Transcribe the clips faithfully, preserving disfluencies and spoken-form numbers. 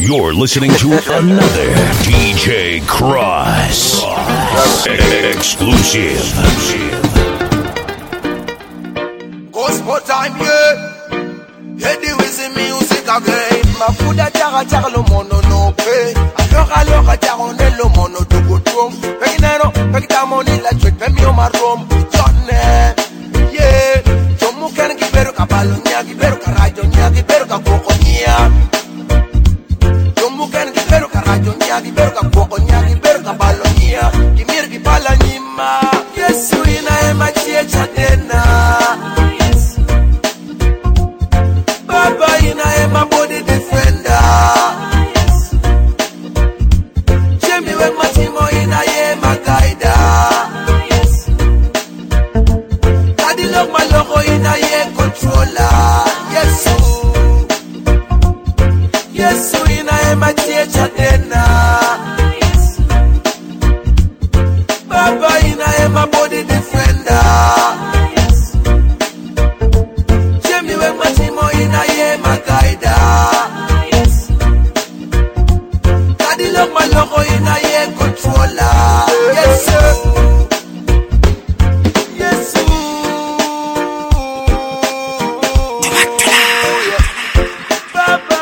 You're listening to another D J Cross exclusive. Gospel time, yeah. Heady with the music again. Ma fuda jara jara lo mono no pay. Allora allora jara nello mono do go drum. Peginero, pegita money la trick, pe mio marrom. Jonne, yeah. Jomu ken gibero kabalo nya gibero karajo nya gibero kaboko nya. Jomu ken gibero karajo nya gibero kaboko nya gibero kabalo nya. Gimir gibala nyima. Yesu ina ema chiecha tena. Baba ina ema body defender. Jemi we matimo ina ema guide. Daddy love my logo ina ye controller. Yesu, Yesu ina ema chiecha tena. Baba ina ema body defender. Jemi we matimo ina ye magaida. Daddy love my logo ina ye controller. Yes sir. Yes sir. Baba.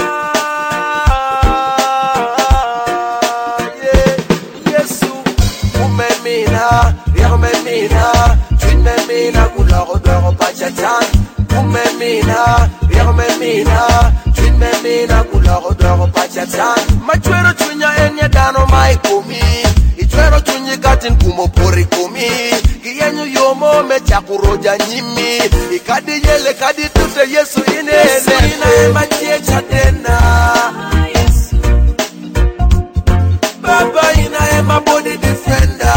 Yeah. Yes sir. Umemina, umemina, umemina kularo doro pachatan. Umemina, umemina, umemina kularo doro pachatan. Machwero chunya enya dano mai kumi. Ichwero chunyi katin kumo pori kumi. Kiyenyu yomo mecha kuroja nyimi. Ikadi yele kadi tute Yesu ine Yesu ina ema chiecha tena. Baba ina ema body defender.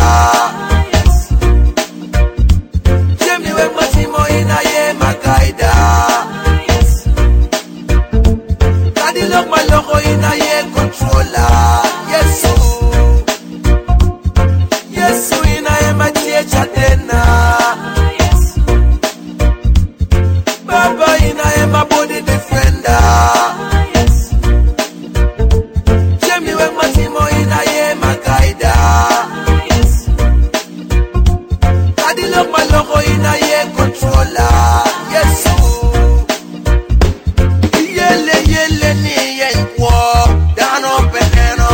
Jemi we matimo ina ye magaida. Daddy look my logo ina ye controller. Yesu, Yesu ina ema chiecha tena. Baba ina ema body defender. Jemi we matimo ina ye magaida. Daddy look my logo ina ye controller. Yesu, yele yele ni yenkwo dano peneno.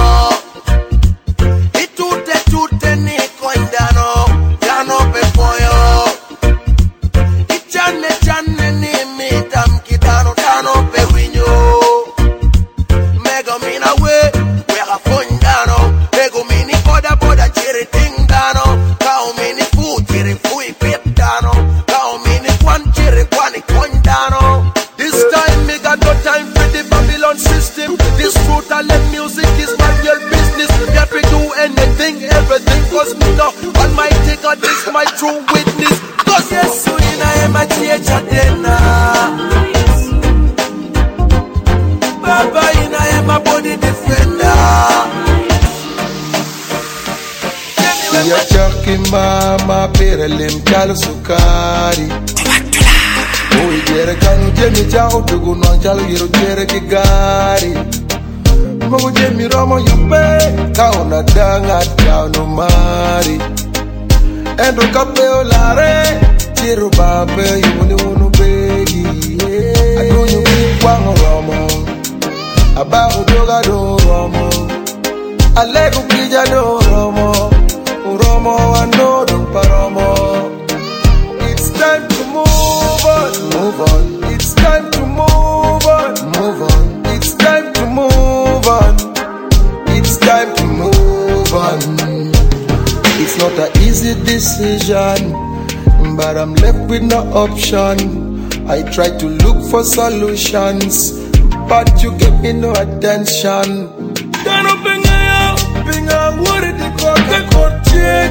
Itute tute ni koindano dano pefoyo. Ichane chane ni mitam kidano dano pewinyo. Mego mina we wega fondano. Mego mini boda boda chiri ting dano. Kao mini fu chiri fui pip dano. Kao mini kwan chiri kwani kondano. This time me got no time for the Babylon system. This brutal music is my real business. Got to do anything, everything, cause me know Almighty God is my true witness. Cause Yesu ina ema chiecha tena. Baba ina ema body defender. Ya chaki mama pere lim chal sukari. Oi jere kanu jemi chao tugu no chal giro jere kigari. Mo jemi romo yupe kauna danga chao no mari. Endo kapeo lare chiru babe yuni unu begi. Adunyu kwango romo abahu joga do romo alegu kija do romo uromo anodo paromo. It's time to move on, move on. It's time to move on, move on. It's time to move on. It's time to move on. It's not an easy decision, but I'm left with no option. I try to look for solutions, but you give me no attention. Don't open up, open up, what did you call the court?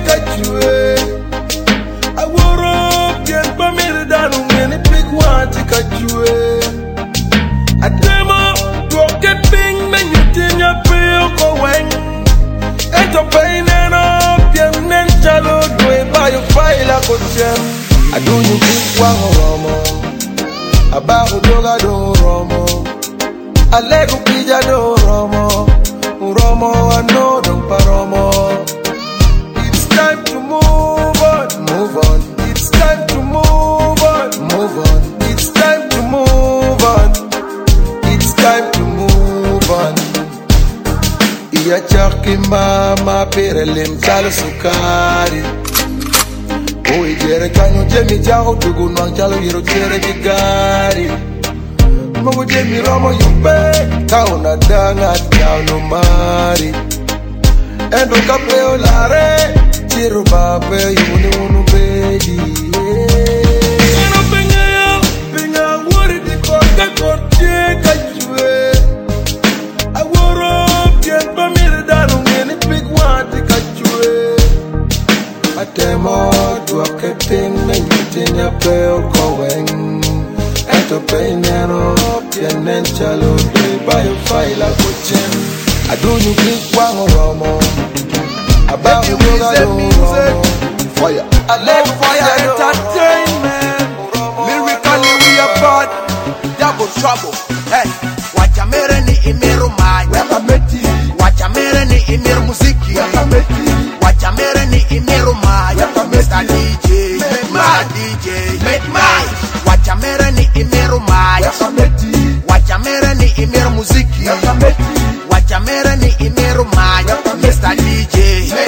I wore up, get by me the down when it big one to cut you. I tell you, don't get bing, man, you think you're real going. And to pain and up, young men, shallow, do it by your file, I could jam. I do you think one romo about Doga do romo. Alego pija do romo, romo ano don't paromo. It's time to move on, move on. It's time to move on, move on. It's time to move on. It's time to move on. Iya chaki mama perelim chalo sukari. Oi jere kanyo jemi jago tugu nang chalo yero jere jigari. Mungu jemi romo yupe kauna danga tiao mari. Endo kapeo lare chiru bape yuni unu bedi. Eno penga ya penga wori di korka korche kachwe. Aworo pien pamire danu ngeni big wati kachwe. Atemo duake ping menyutinya peo koweng. Eto peinero pienen chalo de bayo faila kuchen. Adunyu big wango romo. About you music, music. Fire. I like fire entertainment. Lyrically we are bad. Double trouble. Hey, wacha mere ni imeru mai. Weka meti. Wacha mere ni imeru muziki. Weka meti. Wacha mere ni imeru mai. Weka Mister D J, make my D J, make my. Wacha mere ni imeru mai. Weka meti. Wacha mere ni imeru muziki. Weka meti. Wacha mere ni imeru mai. Weka Mister D J.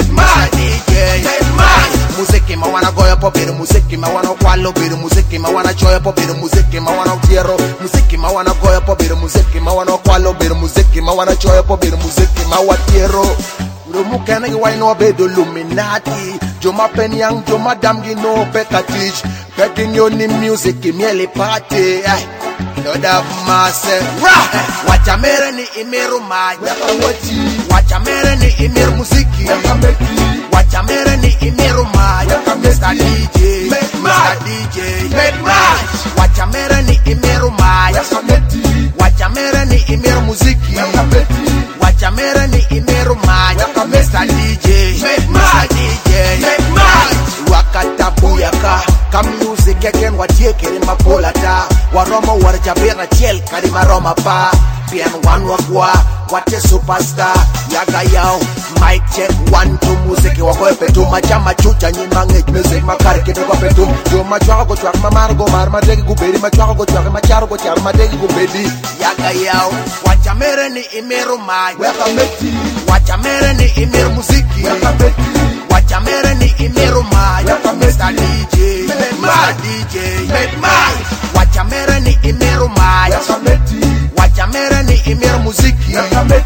Musiki ma wana goya po biru musiki ma wana kwalo biru musiki ma wana choya po biru musiki ma wana tiero musiki ma wana goya po biru musiki ma wana kwalo biru musiki ma wana choya po biru musiki ma watiero Rumu kena gi wine obe do Illuminati Joma pen yang joma dam gi no peka teach Pekin yo ni music miele party Lord have mercy Wacha mere ni imeru mai Wacha mere ni imeru musiki Wacha mere ni imeru mai Mister D J Mister D J Make my Wacha mere ni imeru mai Wacha mere ni imeru musiki Wacha mere ni imeru mai Mister D J Mister D J Make my Wakata buyaka Kam music again watiekere mapolata Waromo warjabera chel kari maroma pa Pian one wakwa Wate superstar Yaga yao Mic check one two music Wako epetum Machama chucha nyima ngej music Makari kebe kwa petum Yo machwaka go chwaka mamaro go mar Madegi gubedi Machwaka go chwaka macharo go chwaka Madegi gubedi Yaga yao Wacha mere ni imeru mai Weka meti Wacha mere ni imeru musiki Weka meti Wacha mere ni imeru mai Weka Mister D J Mister D J Make my Wacha mere ni imeru mai Weka meti Wacha mere ni imeru musiki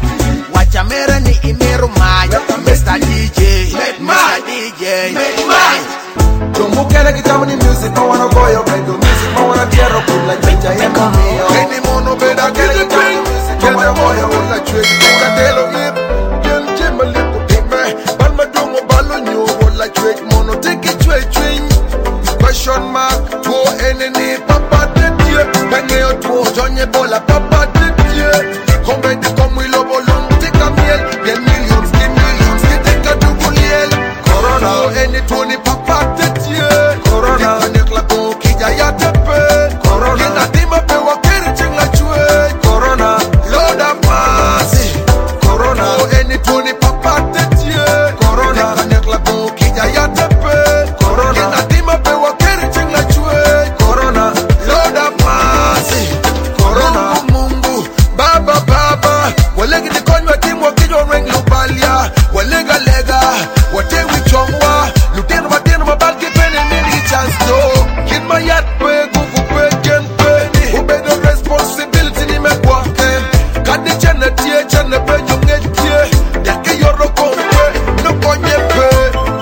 Wacha mere ni imeru mai Mister D J Mister D J Make my Tumu kele kitamu ni music Ma wana goyo bedo music Ma wana tiero kula chicha yema mio Kini mono beda kele kitamu ni music Ma wana goyo kula chicha Kula telo hip Yen jema lipo pime Ban madungo balo nyo Wala chicha mono tiki chwe chwing Question mark Go enene papa dedye Penge yo tuo jonye bola papa dedye Kombe di komu ilo bolong Tika miel Bien millions di millions Di tika duguliel Corona Go ene tuoni papa dedye Corona Tika nekla ko kija ya tepe Corona Kina dima pe wakiri chingla chwe Corona Lord have mercy Corona Go ene tuoni papa dedye Corona Tika nekla ko kija ya tepe Corona Kina dima pe wakiri chingla chwe Corona Lord have mercy Corona Mungu Baba Baba Walegi di konywa timu wakijo reng lubalia Walega lega Watewi chongwa Luteno mateno mabalki pene mini chance do Kid my yard pe gugu pe gen pe Ube the responsibility ni me kwake Kadi chene tie chene pe yunge tie Yake yoro kompe No konye pe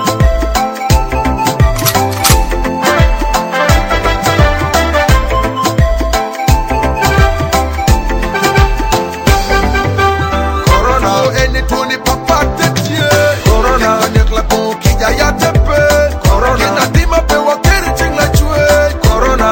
Any tuni papa tetie Corona Nekla ko kija ya tepe Corona Kina dima pe wakiri chingla chwe Corona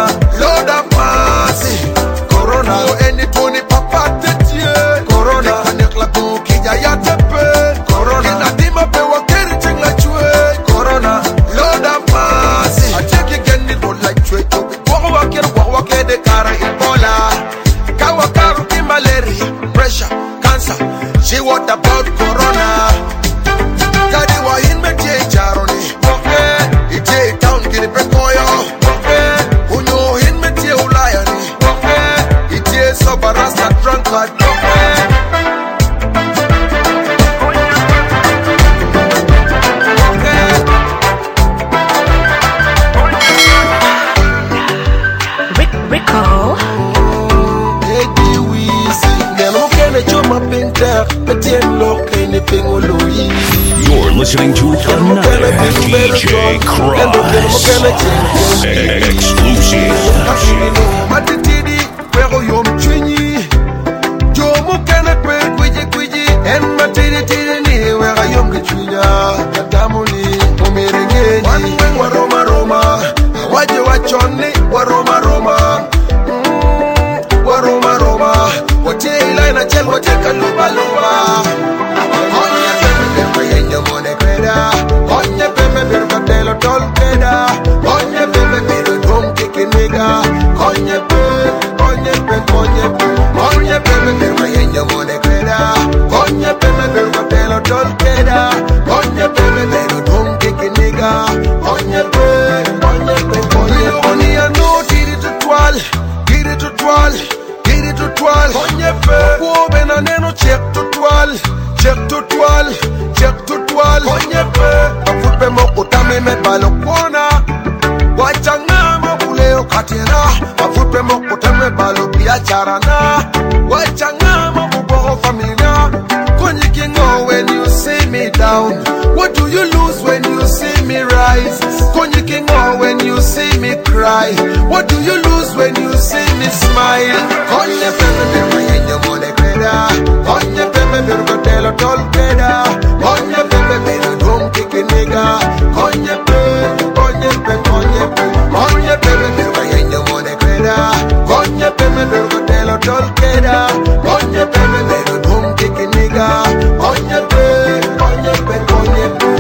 listening to another D J Cross exclusive. Matitidi, pero yo mchini. Yo mukana kwe kwiji kwiji. En matitidi ni wera yo mkichunya. Katamuni, umirengeni. Wanwe wa Roma Roma. Waje wachoni wa Roma Roma. Mm, wa Roma Roma. Wache ila ina chel wache kaluba luba. Onye pepe pepe yenye mone kweda. Onye pepe pepe telo tol kweda. Onye pepe pepe drum kiki nigga. Onye pepe, onye pepe, onye pepe. Onye pepe pepe yenye mone kweda. Onye pepe pepe telo tol kweda. Onye pepe pepe drum kiki nigga. Onye pepe, onye pepe, onye pepe. Only I know did it to twirl, did it to twirl, did it to twirl. Onye pepe, wo bena neno check to twirl. Check to twirl, check to twirl. Onye pepe, afupe mo utame me balo kona. Wachanga mo kuleo katena. Afupe mo utame balo biachara na. Wachanga mo kuboho familia. Konyi kingo when you see me down. What do you lose when you see me rise? Konyi kingo when you see me cry. What do you lose when you see me smile? Konye pepe pepe yenye mone kweda. Konye pepe pepe telo tol kweda. Konye pepe pepe drum kiki nigga. Konye pepe, konye pepe, konye pepe. Konye pepe pepe yenye mone kweda. Konye pepe pepe telo tol kweda. Konye pepe pepe drum kiki nigga. Konye pepe, konye pepe, konye pepe.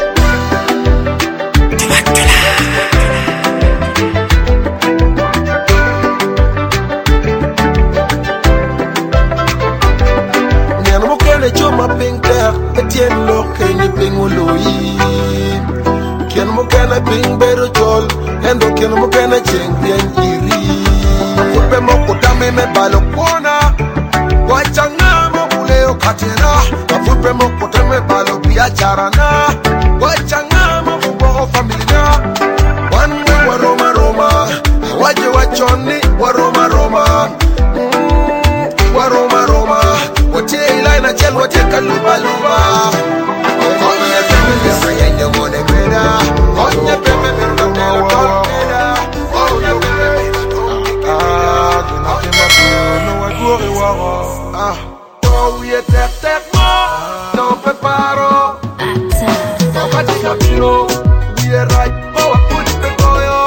Choma pinker, etien lo kenyi pingului. Kien mo kana ping beru jol, endo kien mo kana cheng bien iri. Fupe mo kutame me balo kona, wachanga mo kuleo katena. Fupe mo kutame balo biachara na, wachanga mo kuboho familia. Wanwe wa Roma Roma, waje wachoni wa Roma Roma. Mm, wa Roma Roma. Wache ila ina chel wache kaluba luba. Onye pepe pepe yenye mone kweda. Onye pepe pepe telo tol kweda. Onye pepe pepe drum kiki nigga. Onye pepe no adore waro. Ah, oh we tek tek mo, no preparo. No katika biro, we right, oh I put it toyo.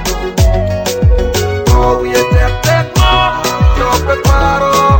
Oh we tek tek mo, no preparo.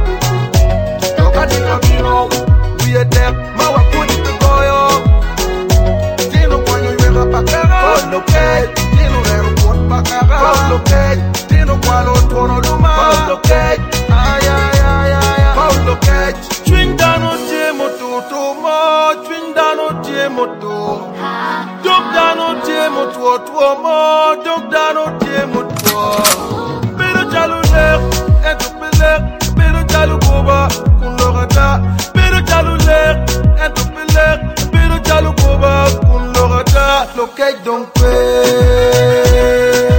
We are dead, Mawa put it to go. Tino Quano, you have a pacara. Oh, look at Tino Airport Pacara. Oh, look at Tino Qualo, Tono Luma. Oh, look at ay, ay, ay, ay. Oh, look at Twindano Tiemoto, Tomo, Twindano Tiemoto. Dogdano Tiemoto, Tuomo, Dogdano Tiemoto. Pero Jalule, and to Pelek, Pero Jaluba, Kunlorata. Pero Jalule, and to Pelek, Pero Jaluba, Kunlorata. Locate don't pay.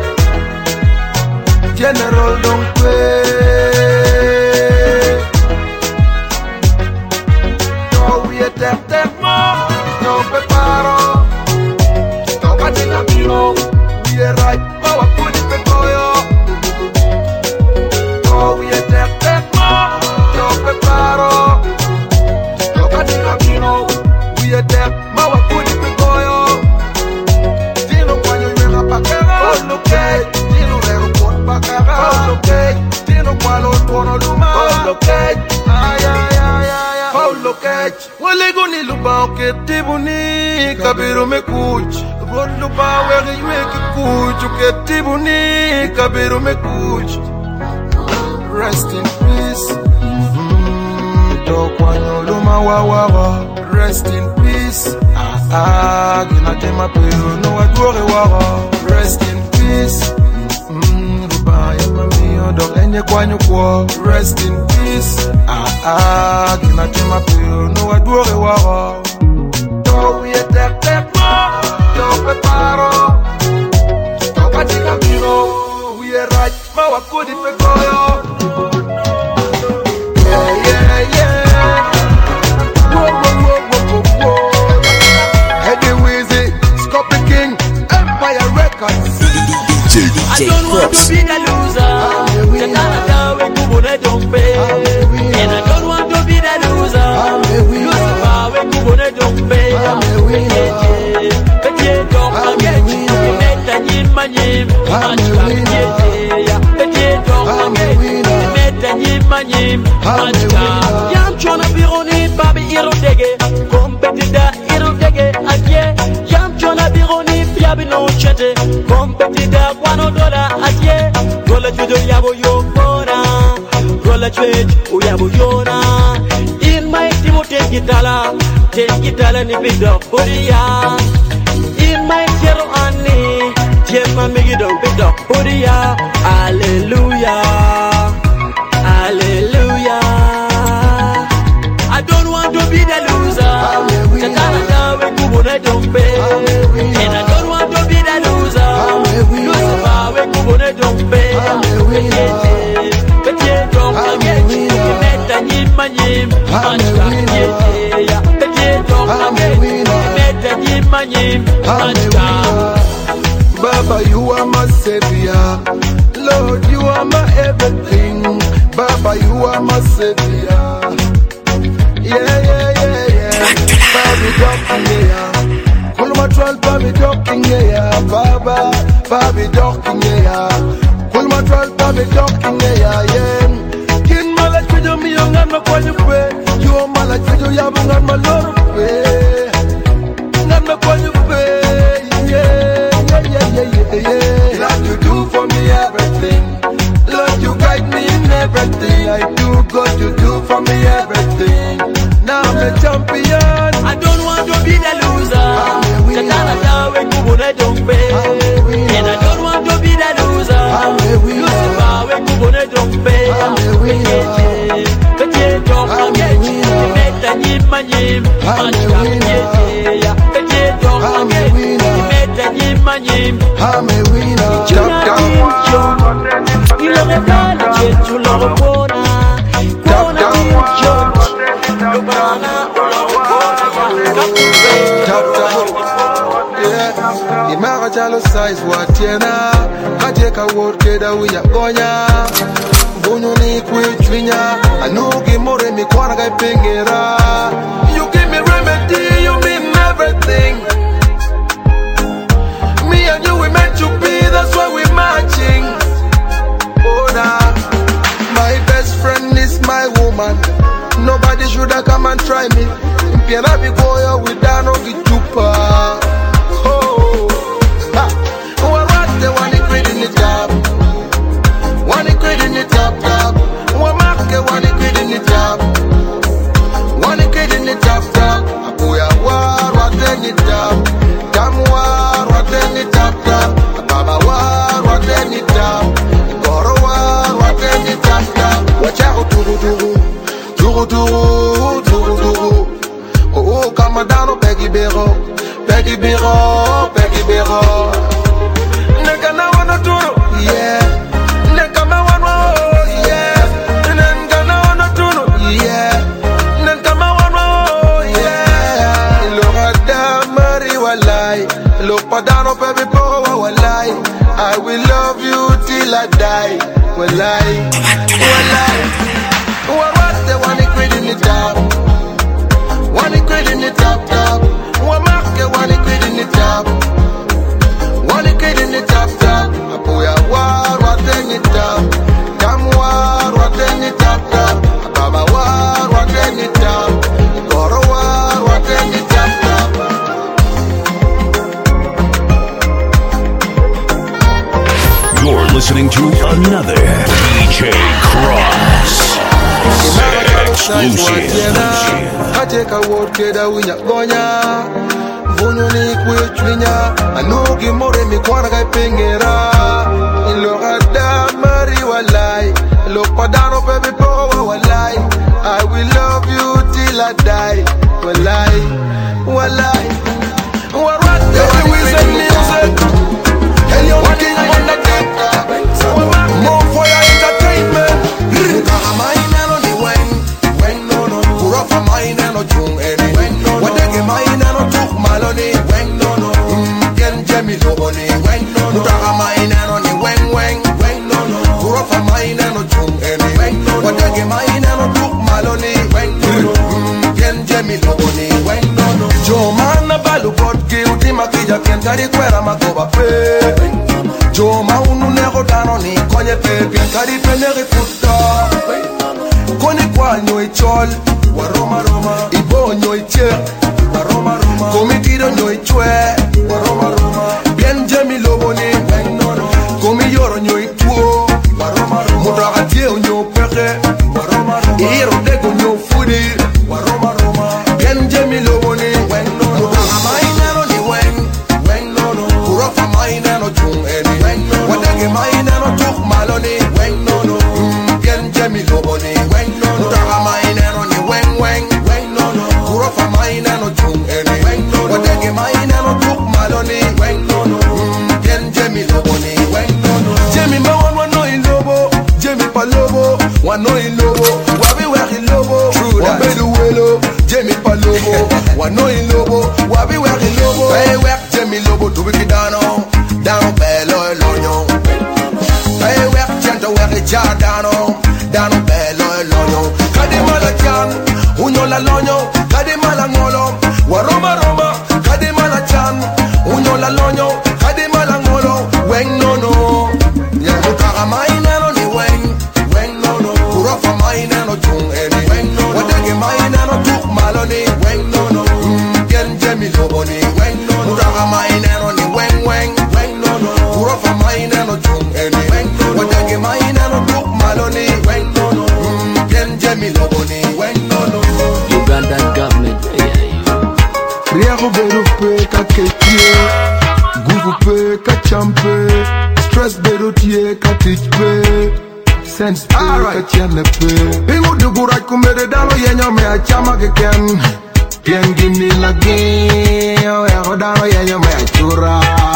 General don't pay. No, we attack them more. No, preparo. No, Katina Bino. We are right. Oh, I put it in Toyo. No, we attack them more. No, preparo. No, Katina Bino. We attack. Mawa put it in Toyo. Tino Quano, you have a pacara. Oh, look at Tino Airport Pacara. Oh, look at Tino Qualo, Tono Luma. Oh, look at ay, ay, ay, ay. Oh, look at Walego ni luba ke tibuni kabiro me kuch. Rod luba where you make kuch. Ke tibuni kabiro me kuch. Rest in peace. Mm-hmm. To Quano Luma wa wa wa. Rest in peace. Ah ah. Gina tema pero no adore wa. Rest in peace. Mm, luba ya mami do enye Quano kwa. Rest in peace. Ah ah. Gina tema pero no adore wa. To we attack that mo. To preparo. To katika biro. We are right. Ma wa kudi pe goyo. Yeah, yeah, yeah. Whoa, whoa, whoa, whoa, whoa, whoa. J Cross. I don't want to be the loser. Chakana we kubone dompe. And I don't want to be the loser. Lucifer we kubone dompe. Petje dom ageji. Meta nyima nyim. Machka petje. Petje dom ageji. Meta nyima nyim. Machka. Yam chona bironi babi irodege. Kompetida irodege agye. Yam chona bironi biabi no chete. Kompetida kwano dola agye. Gola chudo yabo yokora. Gola chwech uyabo yona. In my timo take itala. Take itala ni bido buriya. In my zero ani. Tiema migido bido buriya. Hallelujah. Hallelujah. I don't want to be the loser. Chakana we kubone dompe. And I don't want to be the loser. Lucifer we kubone dompe. Petje dom ageji. Meta nyima nyim. Machka petje. Petje dom ageji. Meta nyima nyim. Machka. Baba, you are my savior. Lord, you are my everything. Baba, you are my savior. Yeah, yeah, yeah, yeah. Baby, docking, yeah. Kulma troll, baby, docking, yeah. Baba, baby, docking, yeah. Kulma troll, baby, docking, yeah, yeah. Kin mala chujo mi yongan ma kwanyu kwe. You mala chujo yabungan ma loru kwe. Ngan ma kwanyu kwe. Yeah, yeah, yeah, yeah, yeah, yeah. Lord, you do for me everything. Lord, you guide me in everything I do. God, you do for me everything. Now I'm a champion. I don't want to be the loser. Chakana we kubone dompe. And I don't want to be the loser. Lucifer we kubone dompe. Petje dom ageji. Meta nyima nyim. Machka petje. Petje dom ageji. Meta nyima nyim. I'm a winner. Chuna incho. Ilore dala chechu loro kona. Kona incho. Lubana uloro kona. Top down. Yeah. Imara chalo size watiena. Kajeka word keda uya gonya. Bunyo ni kwichwinya. Anugi more mi kwana kai pingera. You give me remedy, you mean everything. Me and you, we meant to be, that's why we matching. Oh nah. My best friend is my woman. Nobody should have come and try me. Mpiana bikoya widano gitupa. Oh, ha. Warate wani kwidi ni tap. Wani kwidi ni tap tap. Wamake wani kwidi ni tap. Wani kwidi ni tap tap. Apuya war wate ni tap. Damu war wate ni tap tap. Baba war wate ni tap. Goro war wate ni tap tap. Wachaku tugu tugu. Tugu tugu tugu tugu. Oh oh kamadano pegi bero. Pegi bero. Pegi bero. Neka na wana turu. Yeah. Neka ma wana. Yeah. Neka na wana turu. Yeah. Neka ma wana. Yeah. Ilora da mari walai. Lopadano pebi po walai. I will love you till I die. Walai. Walai. Warate wani kwidi ni tap. Wani kwidi ni tap tap. Wamake wani kwidi ni tap. Wani kwidi ni tap tap. Apuya war wate ni tap. Damu war wate ni tap tap. Baba war wate ni tap. Goro war wate ni tap tap. You're listening to another D J Cross. Exclusive. Kajeka word keda uya gonya. Bunyo ni kwichwinya. Anugi more mi kwana kai pingera. Ilora da mari walai. Lopadano pebi po walai. I will love you till I die. Walai. Walai. Warate wani kwidi ni tap. And you're working on the tip. More for your entertainment. My melody when, when no no. Kura for my nano chung any. When no no. When they get my nano tuk melody. When no no. Ken Jemmy Loboni. When no no. Kura my nano. kadi kwera magoba pe Jo ma unu nego dano ni konye pe bien kadi pe negi futa Koni kwa nyo ichol Waroma roma Ibo nyo iche Waroma roma Komitido nyo ichwe Waroma roma Bien jemi lobo ni Komi yoro nyo ituo Waroma roma Mutaka tie nyo peke Waroma roma Iro dego nyo fudi Waroma roma Bien jemi lobo ni Mutaka mainero ni wen Wen no no Kurofa mainero chung eni Wadege mainero tuk maloni Wen no no Bien jemi lobo ni Mutaka mainero ni wen wen Wen no no Kurofa mainero chung eni Wadege mainero tuk maloni Wen no no Bien jemi lobo ni Wen no no Jemi ma wan wano in lobo Jemi pa lobo Wano in lobo Wabi wek in lobo Wabedu welo Jemi pa lobo Wano in lobo Wabi wek in lobo Hey wek jemi lobo Tubiki dano Dano belo elonyo Hey wek jento wek icha dano Dano belo elonyo Kadi mala chan Unyo la lonyo Kadi mala ngolo Waroma roma Kadi mala chan Unyo la lonyo Kadi mala ngolo Weng no no Mutaka mainero ni weng Weng no no Kurofa mainero chung eni Weng no no Wadege mainero tuk maloni Weng no no Bien jemi lobo ni Weng no no Mutaka mainero ni weng weng Weng no no Kurofa mainero chung eni Weng no no Wadege mainero tuk maloni Weng no no Bien jemi lobo ni Weng no no Ugandan government, yeah, yeah. Riego beru pe ka ketie Gugu pe ka champe Stress beru tie ka teach pe Sense pe ka chene pe Pingu dugu raj kumere dalo yenyo me a chama ke ken Pien gini lagi Ego dalo yenyo me a chura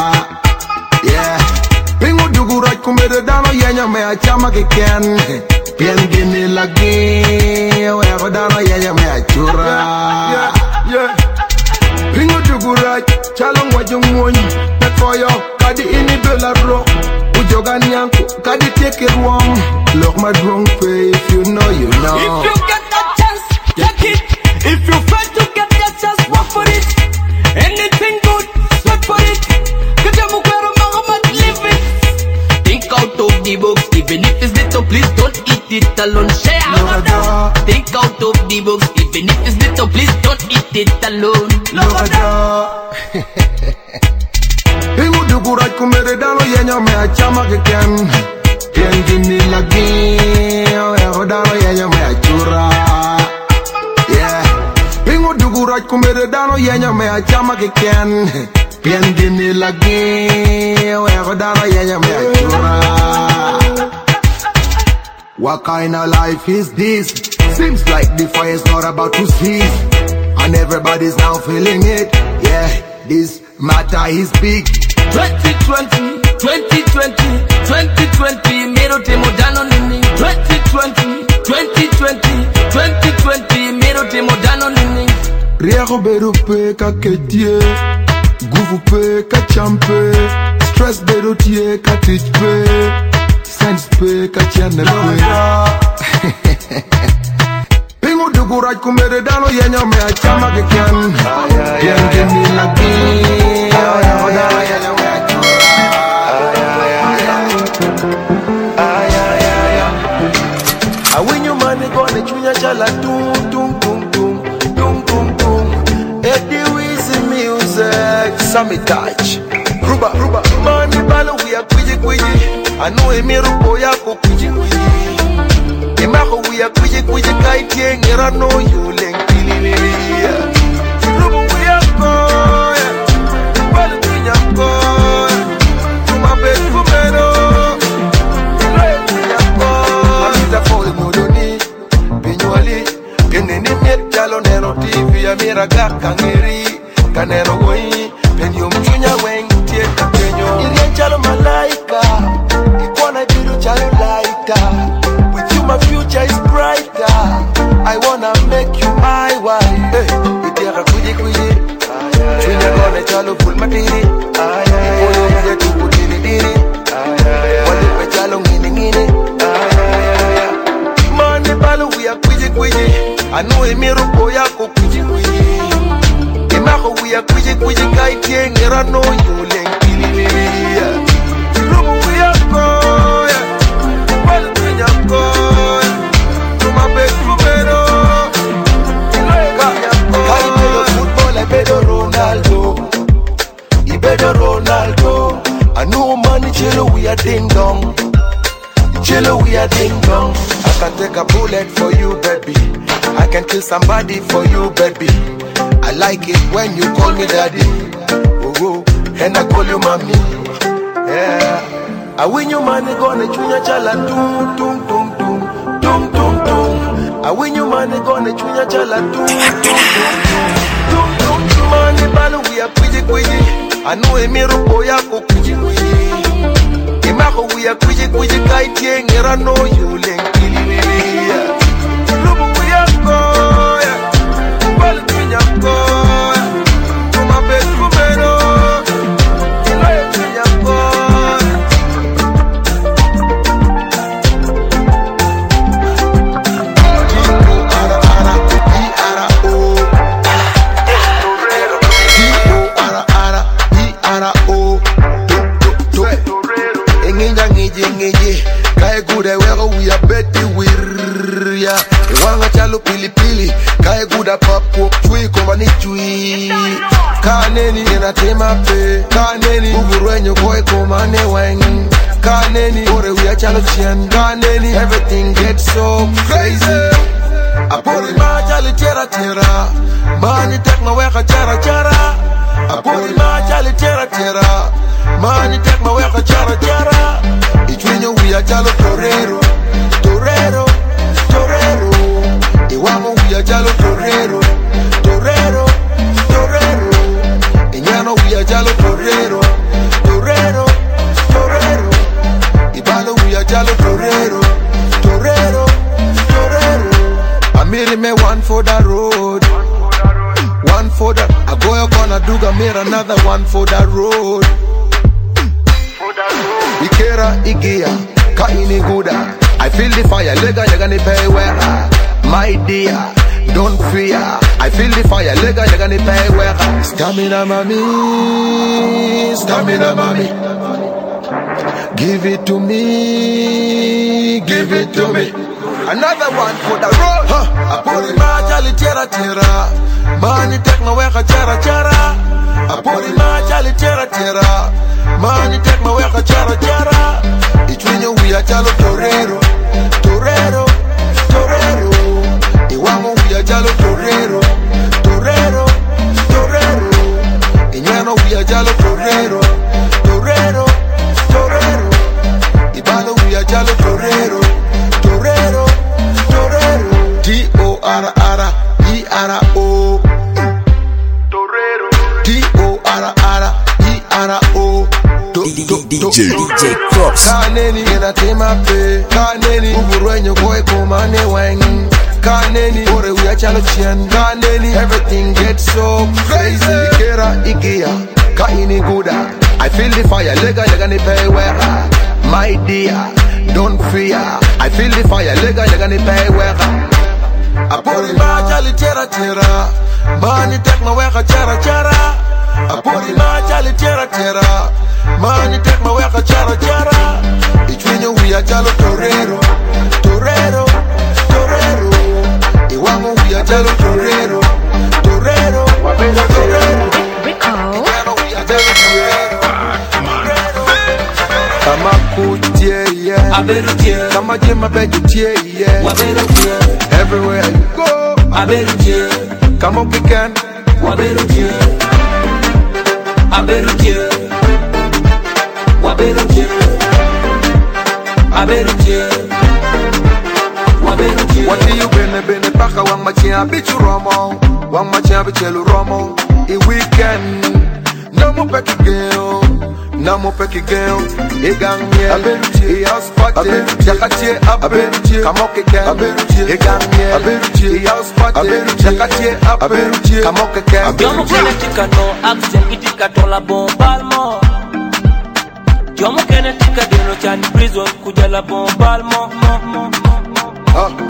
Yeah Pingu dugu raj kumere dalo yenyo me a chama ke ken Pien gini lagi Ego dalo yenyo me a chura Yeah, yeah Pingu duguraj, chalong wajong mwony Pekoyo, kadi ini bela ro Ujogan yanku, kadi take it wrong Look my drunk pay, if you know, you know If you get that chance, take it. If you fail to get that chance, work for it. Anything good, sweat for it. Kajamu kwero magamat, live it. Think out of the box, even if it's little, please don't eat it alone. Share Logada. Think out of the box, even if it's little, please don't eat it alone. Logada Pingu duguraj kumere dalo yenyo me a chama ke ken Pien gini lagi Ego dalo yenyo me a chura Yeah Pingu duguraj kumere dalo yenyo me a chama ke ken Pien gini lagi Ego dalo yenyo me a chura What kind of life is this? Seems like the fire's not about to cease And everybody's now feeling it Yeah, this matter is big twenty twenty, twenty twenty, twenty twenty, mero temo dano nini. twenty twenty, twenty twenty, twenty twenty, mero temo dano nini. Riego beru pe ka ketie Guvu pe ka champe Stress beru tie ka teach pe Sense pe ka chene pe Pingu duguraj kumere dalo yenyo me a chama ke ken Pien gini lagi Ego dalo yenyo me a chura I win you money gonna chunya chala tung tung tung tung tung tung tung Eddie Weezy music Sammy touch Ruba ruba money balo we are kwiji kwiji I know emiru po yako kwiji kwiji Imako we are kwiji kwiji kaiti ngira no you leng pili Ruba we are go Balo tunya go Tuma be kumeno T V ya mira gaka ngeri Kanero woi Penyo mchunya weng Tieta penyo Ilian chalo malaika Ikwana ibiru chalo laika With you my future is brighter I wanna make you my wife Hey, itiaka kuji kuji Chunya kone chalo full matiri Ikoyo mje tuku diri diri Walipe chalo ngini ngini Money balu we are kuji kuji I know emiru po yako kuji kuji Imako Imako we are kuji kuji kai tieng era no you leng pili ya. Lumu we are go ya. Well kunya go ya. Tuma be kumero. Kai pedo football I pedo Ronaldo. I pedo Ronaldo. I know money chelo we are ding dong. Chelo we are ding dong. I can take a bullet for you baby. I can kill somebody for you baby. I like it when you call me daddy. Oh, oh, and I call you mommy. Yeah. I win you money gonna chunya chala tum tum tum tum tum tum tum. I win you money gonna chunya chala tum tum tum tum tum. Money balu we are kuji kuji. I know emiru boya ko kuji kuji. Imako we are kuji kuji kai tieng era no you leng kili wili. Lubu we are go ya. Well kunya go. Tuma be kumero. Ile kunya go. Ara ara i ara o. Ara ara i ara o. Enginya ngiji ngiji kai gude wego we are betty wirya wanga chalo pili pili kai guda papo chui koma ni chui kaneni ina tema pe kaneni uburenyo koi koma ne weng kaneni ore we are chalo chien kaneni everything gets so crazy apori ma chali tera tera mani tek ma weka chara chara apori ma chali tera tera mani tek ma weka chara chara ichwenyo we are chalo torero torero torero iwamo we are chalo torero torero torero inyano we are chalo torero torero torero ibalo we are chalo torero torero torero amiri me one for the road one for the I go up on a duga mir another one for the road Ikera igia kaini guda I feel the fire lega lega ni pay where my dear don't fear I feel the fire lega lega ni pay where stamina mami stamina mami give it to me give it to me another one for the road huh apori ma jali tera tera mani tek ma weka chara chara apori ma jali tera tera mani tek ma weka chara chara ichwenyo we are chalo torero torero torero iwamo we are chalo torero torero torero inyano we are chalo torero torero torero ibalo we are chalo torero torero torero T O R R E R O torero T O R R E R O D J D J Cross kaneni ina tema pe kaneni uburenyo koi koma ne weng kaneni ore we are chalo chien kaneni everything gets so crazy ikera igia kaini guda I feel the fire lega lega ni pay where my dear don't fear I feel the fire lega lega ni pay where apori ma chali tera tera mani tek ma weka chara chara apori ma chali tera tera mani tek ma weka chara chara ichwenyo we are chalo torero torero torero iwamo we are chalo torero torero torero iwamo we are chalo torero kama kutie yeah kama jema beju tie yeah everywhere you go come up again Waberutie Aberutie Waberutie Aberutie Waberutie What do you bene bene paka wang machia bichu romo Wang machia bichelu romo I weekend No mo peki geo No mo peki geo I gang miel I house party Jakatie abe Kamoke ken I gang miel I house party Jakatie abe Kamoke ken Yomo kene tika no accent Itika to la bombalmo Yomo kene tika deno chani prison Kuja la bombalmo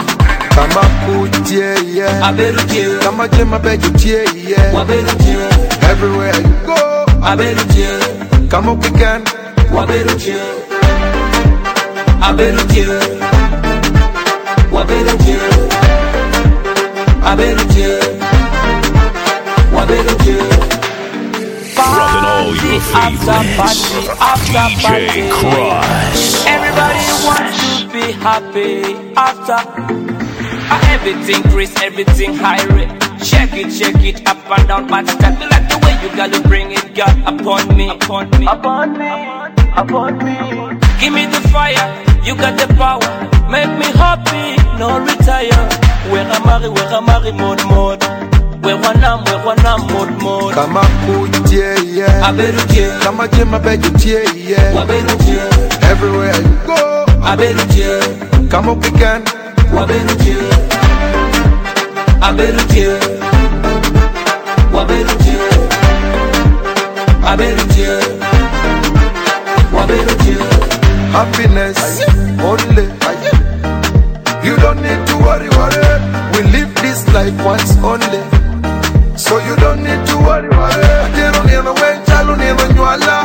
Kama kutie yeah Aberutie Kama jema beju tie yeah Waberutie Everywhere you go, I better chill. come up again. I better chill. I better chill. I better chill. I better chill. I better chill. Rockin' all your favorites. D J Cross. Everybody wants to be happy after. Uh, everything Chris, everything high rate. Check it, check it up and down, but that me like the way you gotta bring it, God, upon me, upon me, upon me, upon me. Give me the fire, you got the power. Make me happy, no retire. Where am I, where am I, mode mode. Where one am, where one am, mode mode. Come up, yeah, yeah. I better chill. Come on, Jim, I beg you, yeah, yeah. I better chill. Everywhere you go, I better chill. come up again. I better chill. I better chill. I better chill. I better chill. I better chill. Happiness only. You don't need to worry, worry. We live this life once only, so you don't need to worry, worry. You don't need no way, you need no nyala.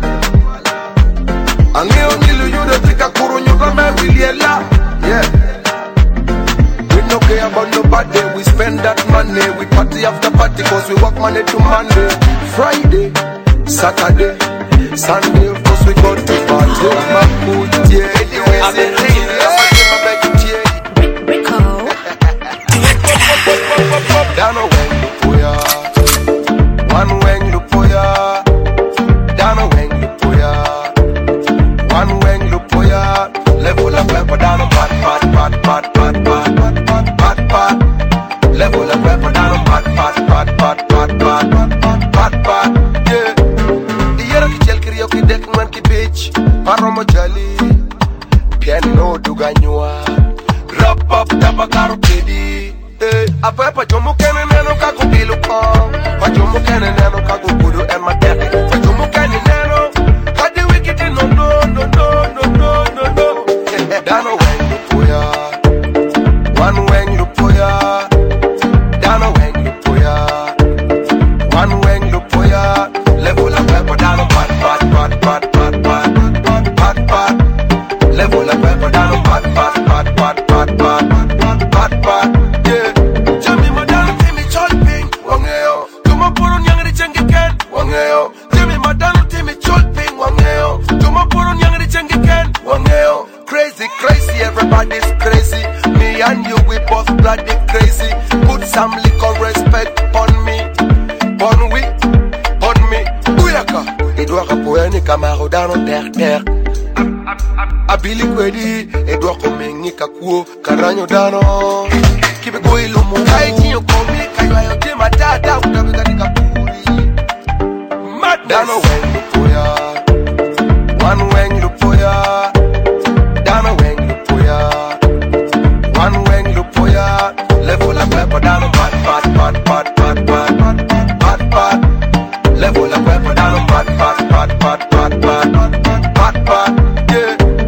Ange only you don't take a kuru nyuka Williela. Yeah. We no care about nobody. We spend that money. We party after party, cause we work Monday to Monday, Friday, Saturday, Sunday. Of course we go to party. Yeah, I better chill. Dano weng lupoya, one weng lupoya. Dano weng lupoya, one weng lupoya. Level up pepper, dano pat pat pat pat pat pat pat pat pat pat. Level up pepper, dano pat pat pat pat pat pat pat pat pat. Yeah. Iyero ki chel kiri yoki dek man ki bitch. Paromo jali, piano duganywa. Rap up tabakaro kidi. Apa pa jomo kene neno kago bilu kong. Pa jomo kene neno kago kudu ema teke. Pa jomo kene neno kadi wikiti no no no no no no no no. Dano weng lupoya, one weng lupoya. Dano weng lupoya, one weng lupoya. Level up pepper, dano pat pat pat pat pat pat pat pat pat. Level up pepper, dano pat pat pat pat pat pat pat pat pat. Yeah. Crazy, crazy, everybody's crazy. Me and you, we both bloody crazy. Put some little respect on me, on we, on me. Uyaka, Edouard Poeni Camaro Dano ter ter. Abili Kwedi, Edouard Komengi Kakuo, Caranyo Dano. Keep it going, Lumu. I can't call me, Kayo, Tima Dada, Udabika Kapuri. Dano Weng Lupoya, one Weng Lupoya. Dano Weng Lupoya, one Weng Lupoya. Level up pepper, Dano pat pat pat pat pat pat pat pat pat. Level up pepper, Dano pat pat pat pat pat pat pat pat pat. Yeah.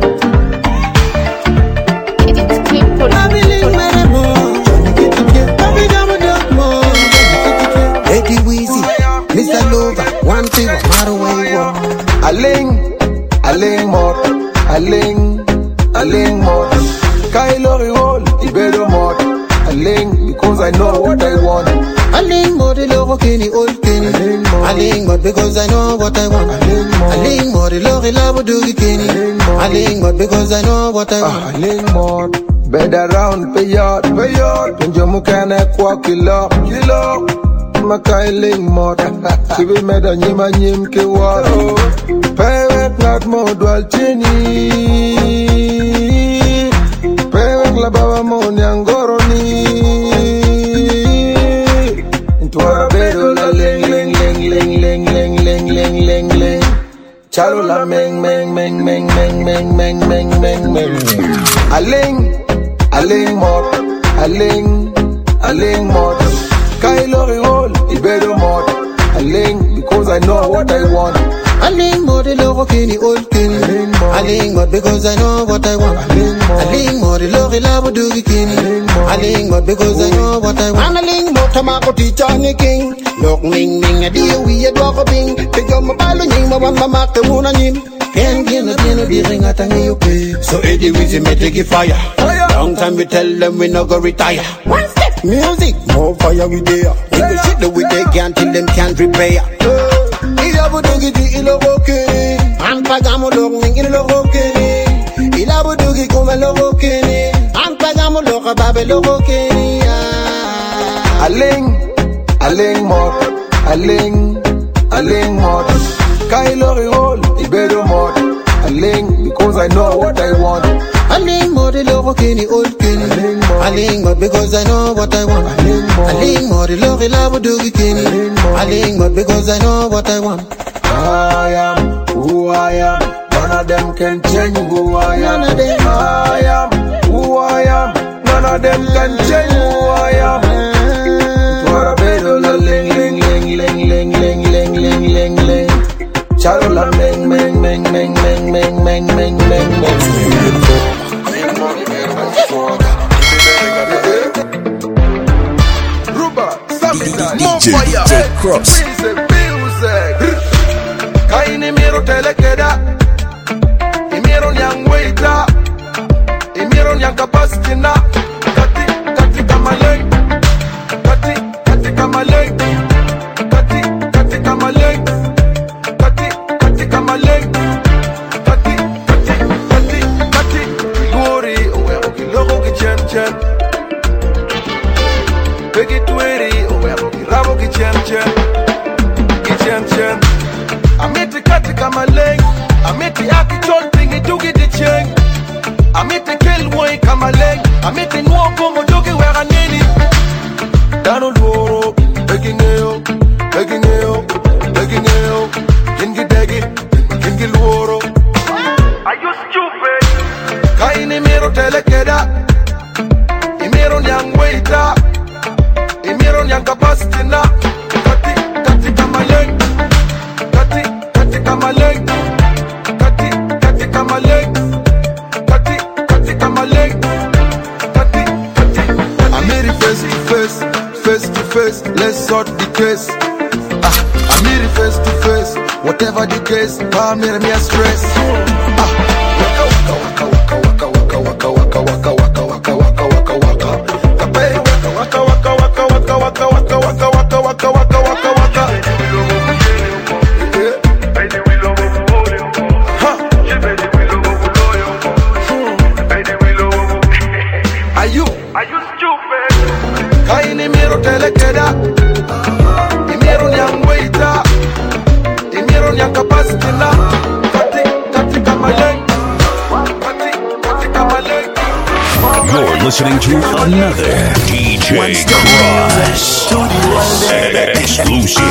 Eddie Weezy, Mister Lover, one thing, matter where you want. Aling, Aling mod, Aling, Aling mod. Kailori hole, Ibedo mod. Aling, because I know what I want. Aling mod, the love Kenny, old Kenny. Aling mod, because I know what I want. Aling mod, the love love do Kenny. Aling mod, because I know what I want. Aling mod, bed around, pay yard, pay yard. Pinjo mukane kwa kilo, kilo. Makailing mod, Sibi meda nyima nyim ke wado. Pewek nat modwal chini. Pewek la baba mo nyangoro ni. Intwara bedo la ling ling ling ling ling ling ling ling ling ling. Chalo la meng meng meng meng meng meng meng meng meng meng. Aling, aling mod, aling, aling mod. Kailori hole, Ibedo mod. Aling, because I know what I want. Aling mod, the love Kenny, old Kenny. Aling mod, because I know what I want. I lean more, the love, love, do the king. I lean more because I know what I want. I lean more, Tamako teacher, king. Look, ling, ling, a dear, we a dog of bing. Take up my balloon, my one, my mark, the moon on him. Can't get no dinner, be ring at you pay. So Eddie Weezy may take it fire. Long time we tell them we not go retire. One step music, more fire we there. We go shit the way they can't till them can't repair. Il a beau dogi di il est rocké. Un pagamo lorning il est rocké. Il a beau dogi comme le rocké. Un pagamo lora babe le rocké. Aling, aling mot, aling, aling mot. Kailori roll, ibedo mot. Aling because I know what I want. Aling more the love kenny old kenny. Aling more because I know what I want. Aling more the love love do kenny. Aling more because I know what I want. I am who I am. None of them can change who I am. None of them. I am who I am. None of them can change who I am. For a better ling ling ling ling ling ling ling ling ling ling. Charola meng meng meng meng meng meng meng meng meng meng. D J Cross. Kaini miro telekeda, imiro nyang waita, imiro nyang kapastina, kati kati kamaleng, kati kati kamaleng, kati kati kamaleng, kati kati kamaleng, kati kati kati kati. Gori owero kilogo kichen chen, begi tueri owero kirabo kichen chen, kichen chen. Amiti katika maleng, amiti akitol pingi dugi di cheng. Amiti kelwoi kamaleng, amiti nwoko mojogi wera nini. Dano lworo, begingeo, begingeo, begingeo. Kingi degi, kingi lworo. Are you stupid? Kaini miro telekeda, imiro nyang waita, imiro nyang kapastina. Kati, kati kamaleng. Kati, kati kamaleng, kati, kati kamaleng, kati, kati kamaleng, kati, kati, kati. I'm here face to face, face to face, let's sort the case. Ah, I'm here face to face, whatever the case, I'm here me a stress. Ah, waka waka waka waka waka waka waka waka waka waka waka waka waka. Kape waka waka waka waka waka waka waka waka waka waka waka waka waka. Are you? Are you stupid? Kaini miro telekeda, imiro nyang waita, imiro nyang kapastina, kati kati kamaleng, kati kati kamaleng. You're listening to another D J Cross exclusive.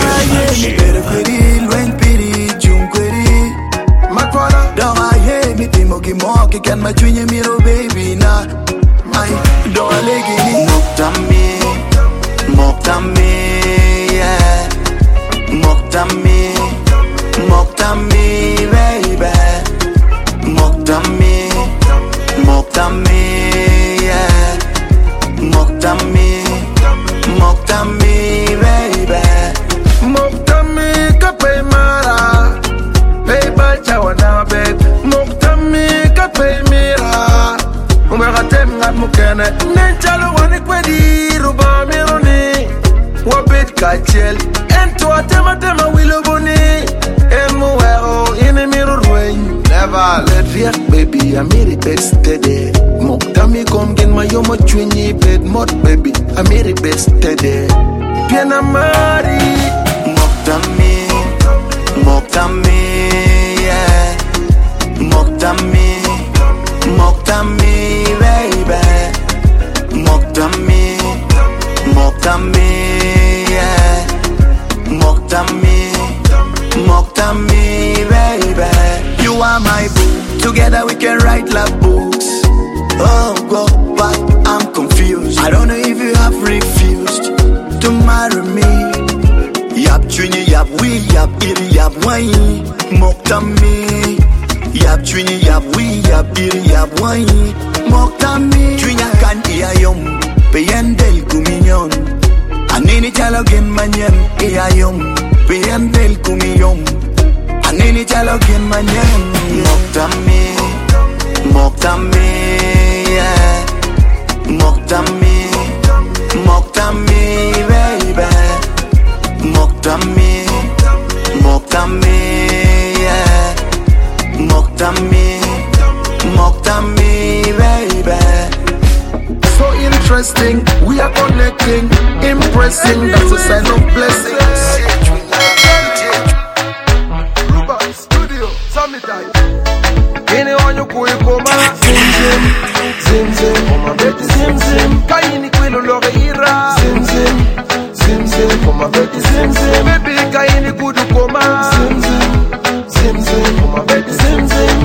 Moktami, Moktami, yeah. Moktami, Moktami, baby. Moktami, Moktami, yeah. Moktami, Moktami, baby. Moktami kape mara, baby chawana babe. Moktami kape mira, umeratem ngat mukene. Nenchalo wani kwedi ruba mironi, wabit kachel. Ento atema tema wiloboni, emuero ini mirurwen. Never let react baby, I'm here best today. Moktami come get my yomo chwinyi bed mod baby, I'm here best today. Piena mari, Moktami, Moktami, yeah. Moktami, Moktami, baby. Moktami, Moktami, yeah. Moktami, Moktami, baby. You are my boo. Together we can write love books. Oh, God, but I'm confused. I don't know if you have refused to marry me. Yap chuni yap we yap iri yap wine. Moktami. Yap chuni yap we yap iri yap wine. Moktami Twinya kan iya yom Peyendel kuminyon Anini chalogin manyen iya yom Peyendel kuminyon Anini chalogin manyen Moktami Moktami yeah Moktami Moktami baby Moktami Moktami yeah Moktami Moktami baby So interesting, we are connecting, impressing, that's a sign of blessings. Ruba Studio, summertime. Anyone you could come out, zim zim, zim zim, for my baby zim zim. Kaini kwilo lore ira, zim zim, zim zim, for my baby zim zim. Baby kaini kudu come out, zim zim, zim zim, for my baby zim zim.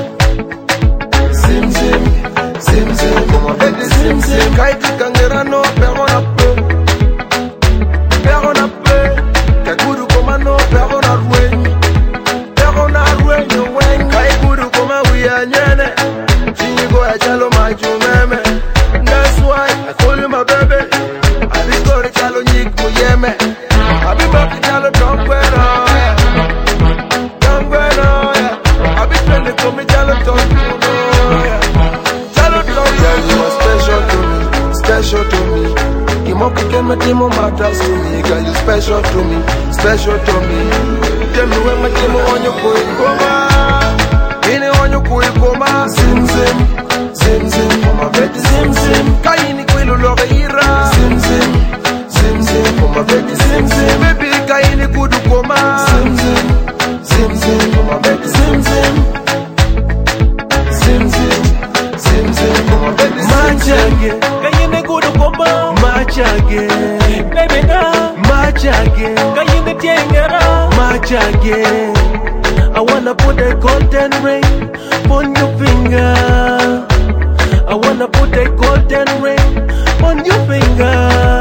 Zim zim, zim zim, for my baby zim zim. Kaiti kangera no pero na pe, pero na pe. Kakudu come no pero na ruin, pero na ruin yo wen. Kaikudu come we anyene, chingo ya chalo machu meme. That's why I call you my baby. I be go to chalo nyik muyeme. I be back to chalo tongweno, tongweno yeah. I be spending to me chalo tongweno yeah. Girl, you are special to me, special to me. Kimoki kema timo matters to me. Girl, you special to me, special to me. Tell me when my timo on your koi koma. Ine on your koi koma. Zim zim, zim zim, for my baby zim zim. Kaini kwilo lore ira. Zim zim, zim zim, for my baby zim zim. Baby kaini kudu koma. Zim zim, zim zim, for my baby zim zim. Zim zim. Machage, kayine kudu komba. Machage, baby na. Machage, kayine tiengera. Machage, I wanna put a golden ring on your finger. I wanna put a golden ring on your finger.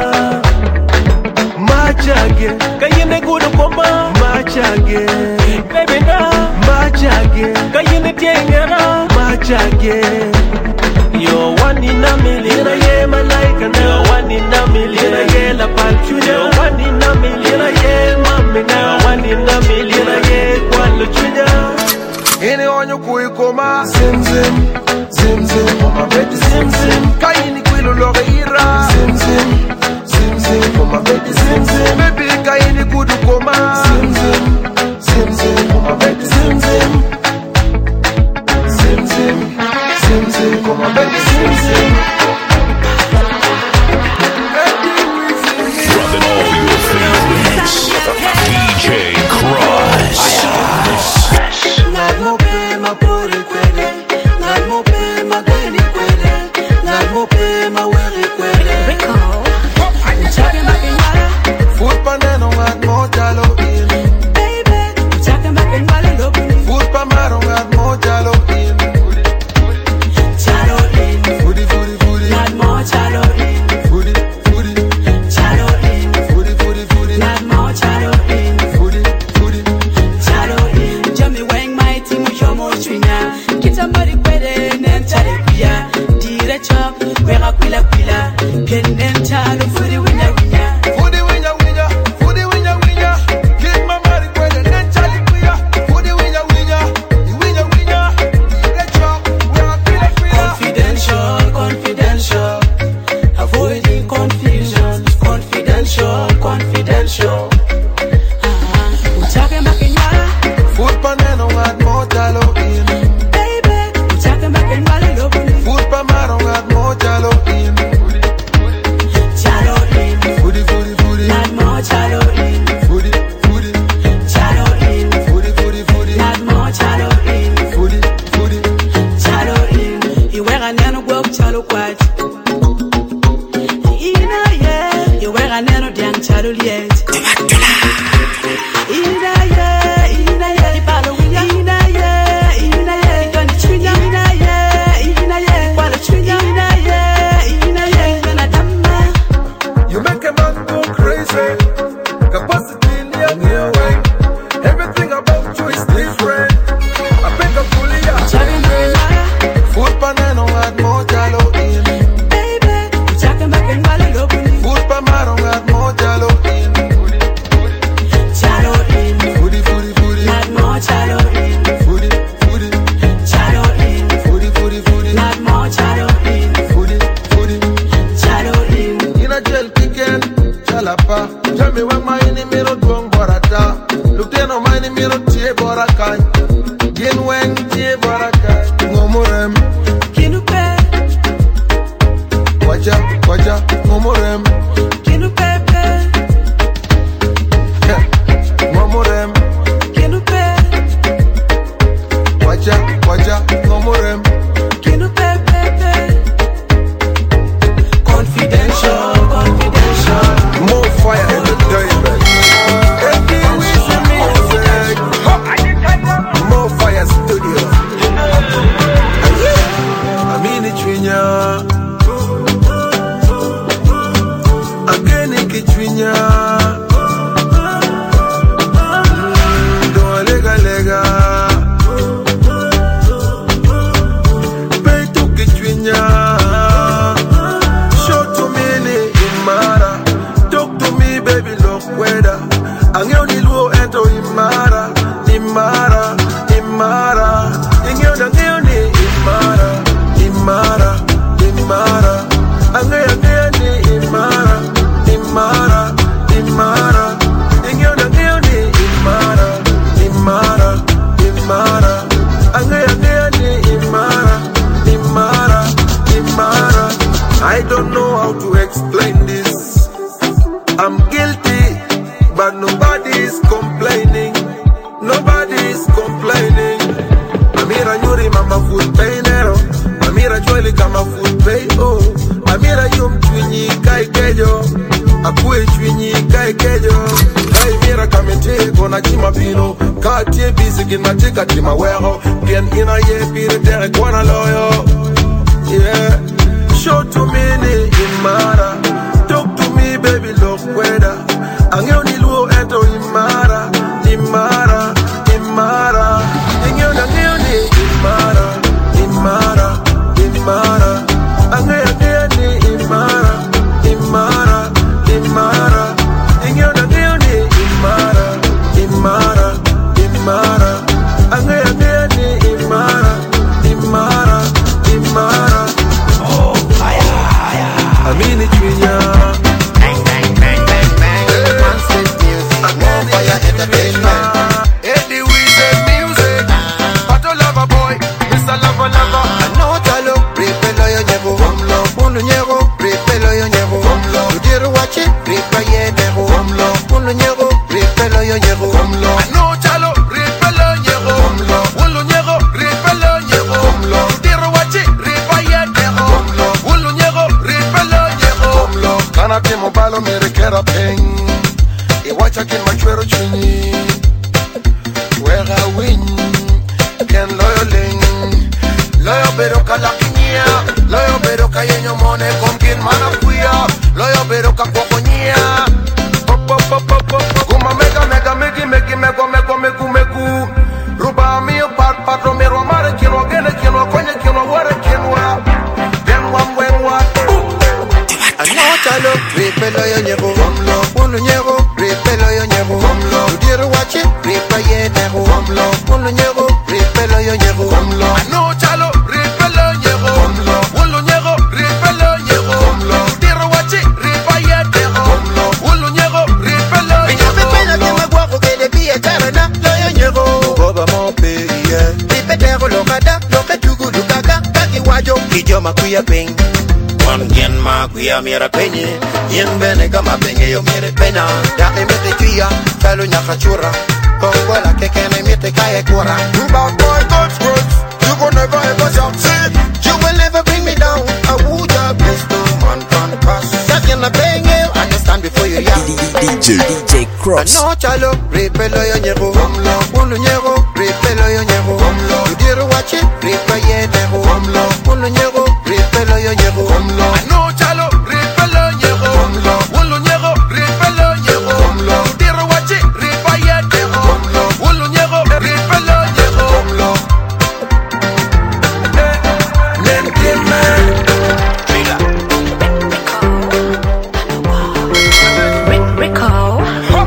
Machage, kayine kudu komba. Machage, baby na. Machage, kayine tiengera. Machage. You're one in a million, yeah, my like, and you're one in a million, yeah, la palchuja. You're one in a million, yeah, mommy, now one in a million, yeah, qualuchuja. Anyone you could come out, zim zim, zim zim, for my baby zim zim. Kaini kwilo lore ira, zim zim, zim zim, for my baby zim zim. Baby kaini kudu come out, zim zim, zim zim, for my baby zim zim. Zim zim. Zim zim, come on baby, zim zim. Dropping all your favorites. D J Cross. Nagmo pe ma puri kwele, nagmo pe ma gani kwele, nagmo pe ma weri kwele. Talking back in wala, Food paneno at mo jalo in. baby. Talking back in wala lobuni, Food pamaro at mo jalo in. chalo in, Foodie, foodie, foodie. not more chalo in, Foodie, foodie. chalo in, Foodie, foodie, foodie. not more chalo in, Foodie, foodie. chalo in. Jummy wang my team with your more trina. Get somebody better than chale kuya. Dire chop, wera kwila kwila. Pen and chalo for the winner winner. Foodie, winner, winner. Foodie, winner, winner. Get my money when and then Charlie Queer. Foodie, winner, winner. The winner, winner. The chop, we're a killer, killer. Confidential, confidential. Avoiding confusion. Confidential, confidential. Uh-huh. We're talking back in wala, Food paneno at mo jalo in. baby. We're talking back in wala lobuni. Food pamaro at mo jalo in. Chalo in, Foodie, foodie, foodie. not more chalo in. Foodie, foodie. Chalo in, Foodie, foodie, foodie. not more chalo in. Foodie, foodie. Chalo in, you wear a nano work chalo quat. Ina yeah, you wear a nano dang chalo yet. Ina yeah, ina yeah, ipalo winya. Ina yeah, ina yeah, ikani chunya. Ina yeah, ina yeah, kwala chunya. Ina yeah, ina yeah, ikana damma. You make a man go crazy. Capacity in your way. Everything about you is different. I pick up fully. Talking back in wala, Food paneno at mo jalo Girl, come a food pay, oh. Amira yum twinny kai kejo. Akue twinny kai kejo. Hey, mira come take on a chima pino. Katie busy in my take a chima wero. Bien in a ye pire tere guana loyo. Yeah. Show to me in Mara. Talk to me, baby, look weather. Angyo ni luo ento imara. Imara, imara. Ingyo na ngyo ni imara. Imara, imara. Angyo angyo ni imara. Imara, imara. Ingyo na ngyo ni imara. Imara, imara. Angyo angyo ni imara. Imara, imara. Oh, aya, aya. Amini Junior. Bang, bang, bang, bang, bang. One set music, more fire entertainment. Eddie with the music. But a lover boy, Mister Lover Lover. I know Talo, repelo yo nyego. Unu nyego, repelo yo nyego. Udiru wachi, repaye nyego. Unu nyego, repelo yo nyego. I know Chalo, repelo nyego. Ulu nyego, repelo nyego. Diru wachi, repaye nyego. Ulu nyego, repelo nyego. Kana temo balo mere kera peng. E wacha kin machwero chini. Wera win, ken loyo ling. Loyo pero kalakinia. Loyo pero kayenyo mone con quien mana kuya. Loyo pero kakwakonia. Pop pop pop pop pop. Kuma mega mega megi megi mego mego megu megu. Ruba mi pat pat romero amare kino gene kino konye kino ware kino. Benwa mwenwa. I know Talo, repelo yo nyego. Unu nyego, repelo yo nyego. Udiru wachi, repaye nyego. Unu nyego, repelo yo nyego. I know Chalo, repelo nyego. Ulu nyego, repelo nyego. Diru wachi, repaye nyego. Ulu nyego, repelo Peña peña que me guapo que le pilla charana, lo yo nyego. Boba mo pe, yeah. Ripetero lo kada, lo que chugu lo kaka, kaki wajo, kijo makuya ping. Wan yen makuya mira penye, yen bene kama penye yo mire pena. Ya emete tuya, talo nyakachura, kongo la keke ne mite kaya kura. Bad boy, good scripts. You gon' never ever succeed. You will never bring me down, I would have blessed no man can pass. That can I bang you, understand before you yap. D J D J Cross. No chalo, repelo yo nyego. Unu nyego, repelo yo nyego. Udiru wachi, repaye nyego. Unu nyego, repelo yo nyego. I know Chalo, repelo nyego. Ulu nyego, repelo nyego. Diru wachi, repaye nyego. Ulu nyego, repelo nyego. Nentime. Recall.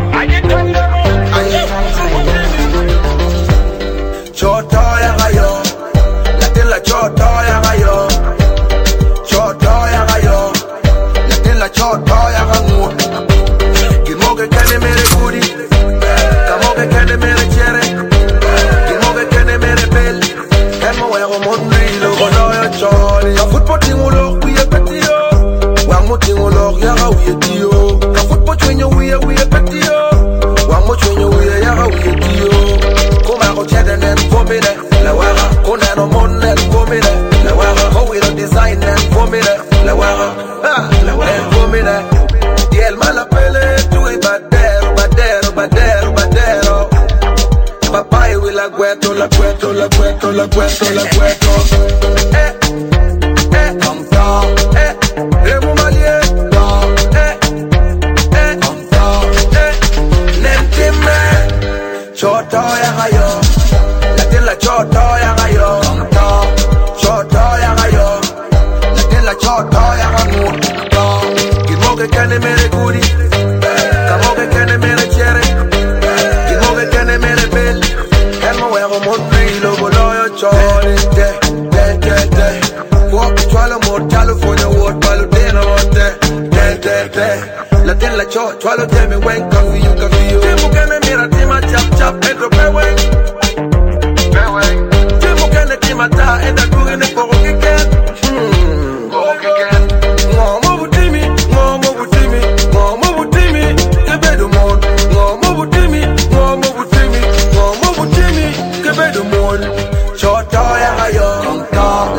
Choto ya gayo. Latin la choto ya gayo. Choto ya gayo. Latin la choto ya gamu. Gimoge kene mere kudi. Kamoge kene mere chere. Gimoge kene mere bel. Kemo wa yo mondri lo gono ya chori. Ka football tingulo kuye petio. Wa mo tingulo ya ga uye dio. Ka football twenyo uye uye petio. Wa mo twenyo uye ya ga uye dio. Kuma ko chede nen komine. La wara kuna no monne komine. La wara ko we don't design nen komine. La wara ha la wara komine. Y el mala pele tu y badero badero badero badero. Papá y la gueto la gueto la gueto la gueto la gueto. Eh eh come down eh remo malie down eh eh come down eh nentime choto ya gayo latin la choto ya gayo come down choto ya gayo latin la choto ya gamu down gimoge kene mere gudi kamoge kene mere chere gimoge kene mere bel elmo wego mondri lo boloyo chore de de de de walk twalo mortalo for the word palo de no de de de de latin la cho twalo de me wen coffee you coffee you timu kene mira tima chap chap pedro pewen pewen timu kene tima ta enda kuge ne koro kiken hmm koro kiken ngomo butimi ngomo butimi ngomo butimi kebedo mon ngomo butimi ngomo butimi ngomo butimi kebedo mon choto ya gayo latin la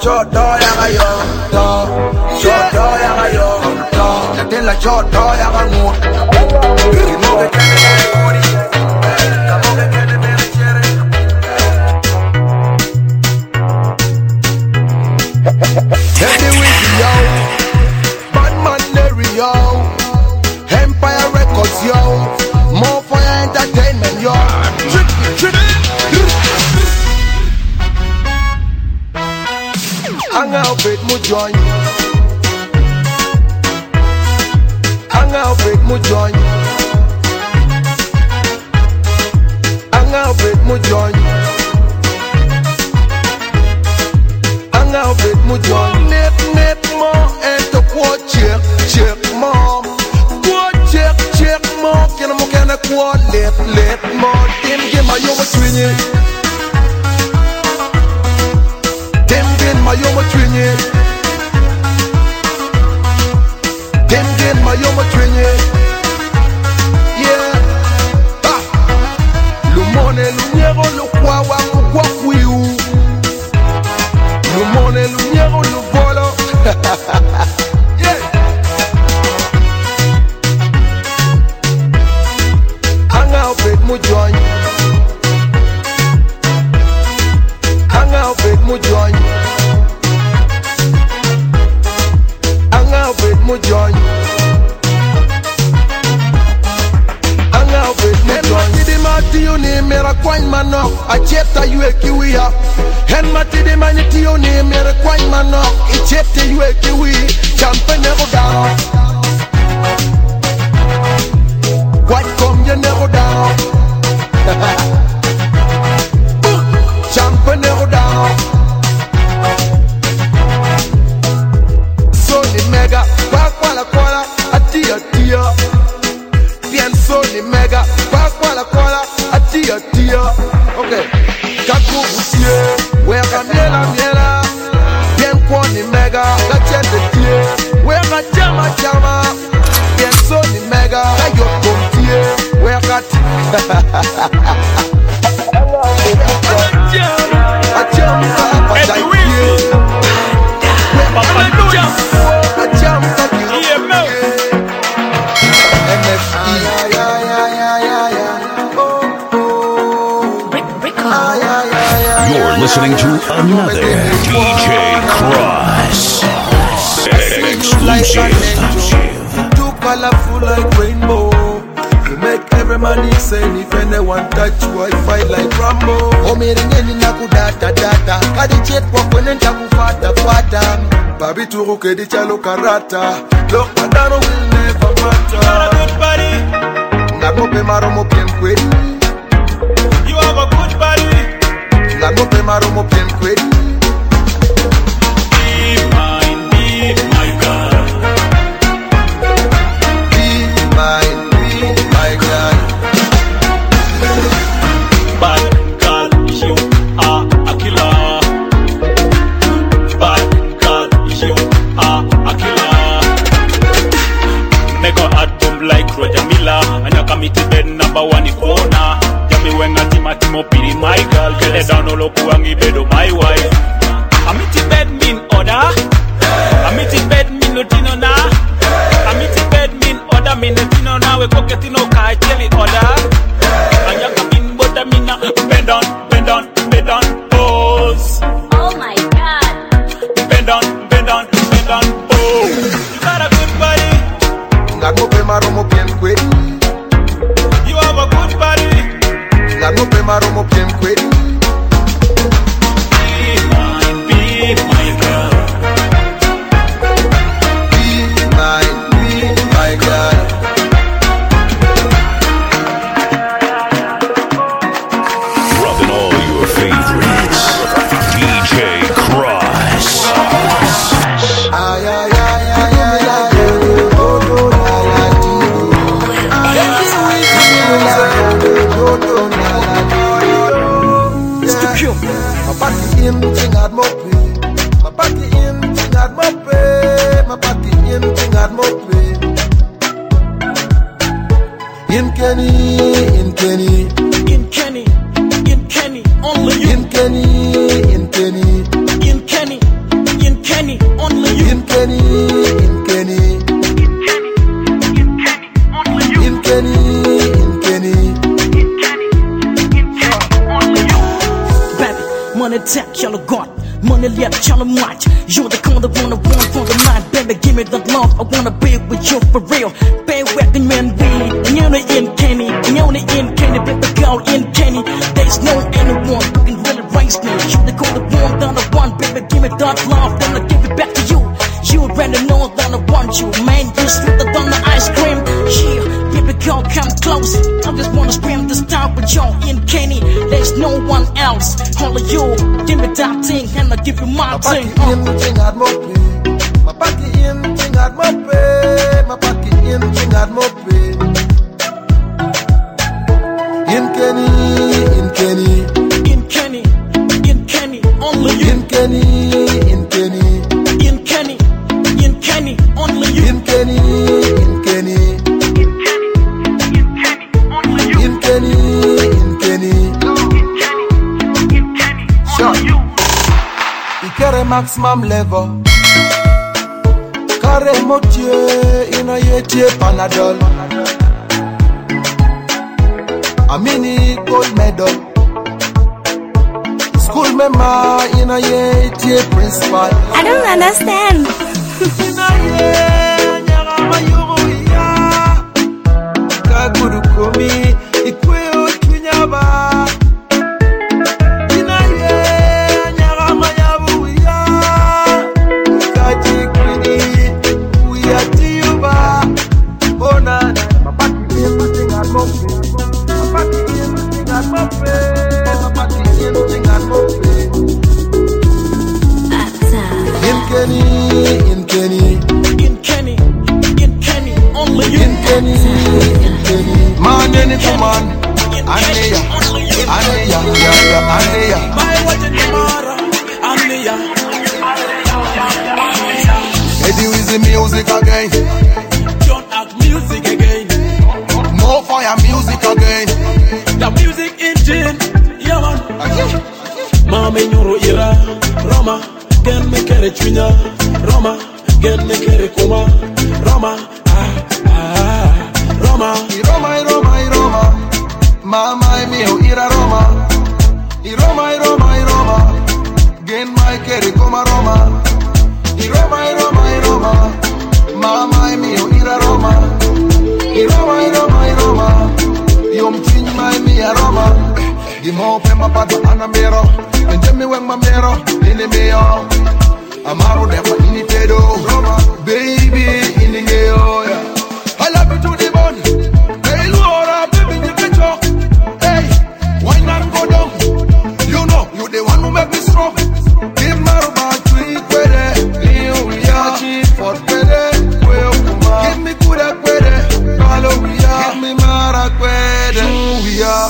choto ya gayo to choto ya gayo to ya te la choto ya gango kimo que tiene mori kamo que tiene mere chere Heavy with yo bad man Larry yo Empire Records yo more for your entertainment yo trick trick hang out with me join hang out with me join hang out with me join hang out with me join nip nip mo and to quote check check mo quote check check mo can mo can a quote let let mo dim give my yo between it dim dim my yo between it dim dim my yo between it yeah ah lumone lunyego lukwa wa kwa kwiu lumone lunyego luvolo yeah hang out with me join hang out with me join hang out with me join hang out with me join di mati uni mera kwany mano acheta yue kiwia hen mati di manyiti uni mera kwany mano ichete yue kiwi champene rodao what come you never down champene rodao Sony mega kwa kwa kwa atia tia bien Sony mega kwa kwa kwa atia tia okay kaku busie weka miela miela bien kwani mega la chete tie weka chama chama bien Sony mega kayo kontie weka achama achama You're listening to another D J Cross. Exclusive. Too colorful like rainbow. You make every man insane. If anyone touch you, I fight like Rambo. Omeringeni na kudata data. Kadi chet kwa kwenen taku fata fata. Babi turu kedi chalo karata. Look, Madano will never matter. You are a good body. Nagope maromo piem kwedi. You have a good body. Nagope maromo piem kwedi. Be mine, be my girl. Be mine, be my girl. Bad girl, you are a killer. Bad girl, you are a killer. Make her heart boom like Roger Miller. And you come to bed number one in corner. Yami when I team a team up in my girl. Get it down all up wangi bed of my wife. I'm in bed mean order. I'm in bed mean lutino na. I'm in bed mean order mean lutino na. We go get no car jelly order. And you come in but I mean bend on, bend on, bend on, pose. Oh my god. Bend on, bend on, bend on, pose. You got a good body. Nagope maromo piem kwedi. You have a good body. Nagope maromo piem kwedi. Be mine, be my girl. Be mine, be my girl. Dropping all your favorites. D J Cross. Ay, ay, ay, ay, ay, ay, oh, oh, la, la, di, oh. Ay, ay, oh, oh, la, la, di, oh. Mister Pure. My body in thing at Mopi. My body in thing at Mopi. My body in thing at Mopi. In Kenny, in Kenny, In Kenny, in Kenny, only you. in Kenny, in Kenny, In Kenny, Kenny, only you. In Kenny, in Kenny. In Kenny, in Kenny. Baby, money tap, y'all got. Money left, y'all watch. You're the kind of one I want from the mind. Baby, give me the love. I wanna be with you for real. Baby, weapon man, we. You're the in Kenny. You're the in Kenny. Baby, girl in Kenny. There's no anyone who can really raise me. You're the kind of one that I want. Baby, give me that love. Then I give it back to you. You already know that I want you. Man, you're sweeter than the ice cream. Yeah, baby, girl, come close. I just wanna spend this time with you in Kenny. There's no one else. Only you. Give me that thing and I give you my thing. My in thing at my pay. My pocket in thing at my pay. My pocket in thing at my pay. In Kenny, in Kenny. In Kenny, in Kenny, only you. In Kenny, in Kenny. In Kenny, in Kenny, only you. In Kenny, in Kenny. In Kenny, in Kenny. Sure. I carry maximum level. Carry motier in a year panadol. A mini gold medal. School member in a year principal. I don't understand. In a year, nyarama yuruya. Kaguru komi, ikwe otunyaba. In a year, nyarama yabuya. Kaji kwini, uya tiyuba. Oh na na, my party everything at my face. My party everything at my face. My party everything at my face. In Kenny, in Kenny. In Kenny, in Kenny, only you. In Kenny, in Kenny. Man, any man. Aneya, Aneya, Aneya, Aneya. My watch in the mirror, Aneya. Eddie with the music again. Don't act music again. More fire music again. The music engine, yeah man. Mama nyoro ira, Roma, gen me kere chunya, Roma, gen me kere kuma, Roma, ah ah, Roma. I Roma, I Roma, I Roma. Mama mio ira Roma. I Roma, I Roma, I Roma. Gen my kere kuma Roma. I Roma, I Roma, I Roma. Mama mio ira Roma. I Roma, I Roma, I Roma. Yom chin my mia Roma. Di mo pe ma pata anamero. Njemi weng ma mero. Ini meo. Amaro defa ini tedo. Roma, baby ini ngeo ya. I love you to the bone. Hey Laura, baby you can talk. Hey, why not go down? You know you the one who make me strong. Give my roba to eat with it. Here we are, for pede. Give me good at pede. Follow we are. Give me mara pede. We are.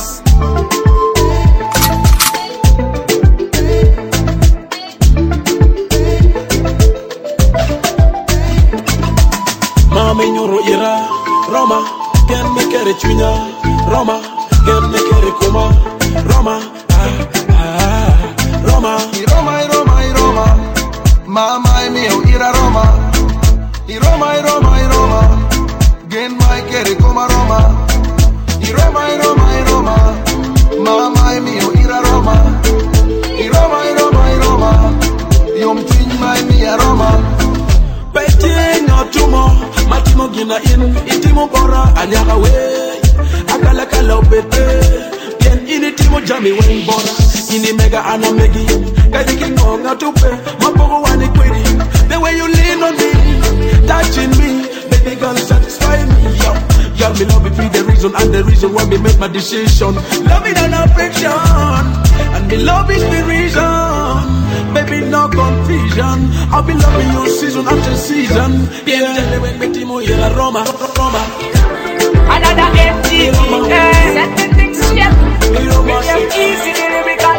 Mama nyoro ira, Roma, gen me kere chunya, Roma, gen me kere kuma, Roma, ah ah, Roma. I Roma, I Roma, I Roma. Mama mio ira Roma. I Roma, I Roma, I Roma. Gen my kere kuma Roma. I Roma, I Roma, I Roma. Mama mio ira Roma. I Roma, I Roma, I Roma. Yom chin my mia Roma. Beijing or tumo, matimo gina in, itimo bora, anyaga way. Akala kala bete, gen ini timo jami wen bora. Ini mega ana megi, kaji kingonga tupe, mapogo wani kwiri. The way you lean on me, touching me, baby girl satisfy me, yo. Girl, me love it be the reason and the reason why me make my decision. Love it and affection, and me love is the reason. Baby, no confusion. I'll be loving you season after season. Yeah, tell me when me timo ira Roma, Roma. Another M T V, set the things straight. Make them easy, lyrical.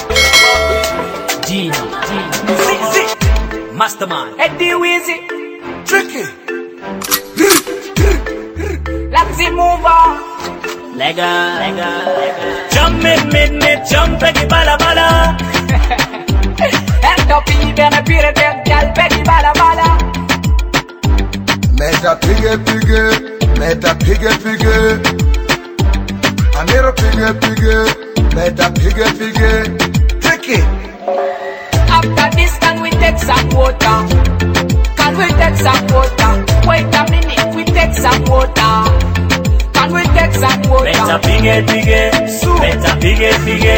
Gino, Gino, Zig, Mastermind, Eddie Weezy, Tricky. let's see move on. Lega, Lega, Lega. Jump in, minute, jump, bala bala. no pibe me pire dem gal bedi bala bala. Meta pige pige, meta pige pige. Amiro pige pige, meta pige pige. Take it. After this, can we take some water? Can we take some water? Wait a minute, we take some water. Can we take some water? Meta pige pige, meta pige pige.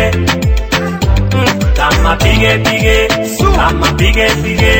Kama pige pige, kama pige pige.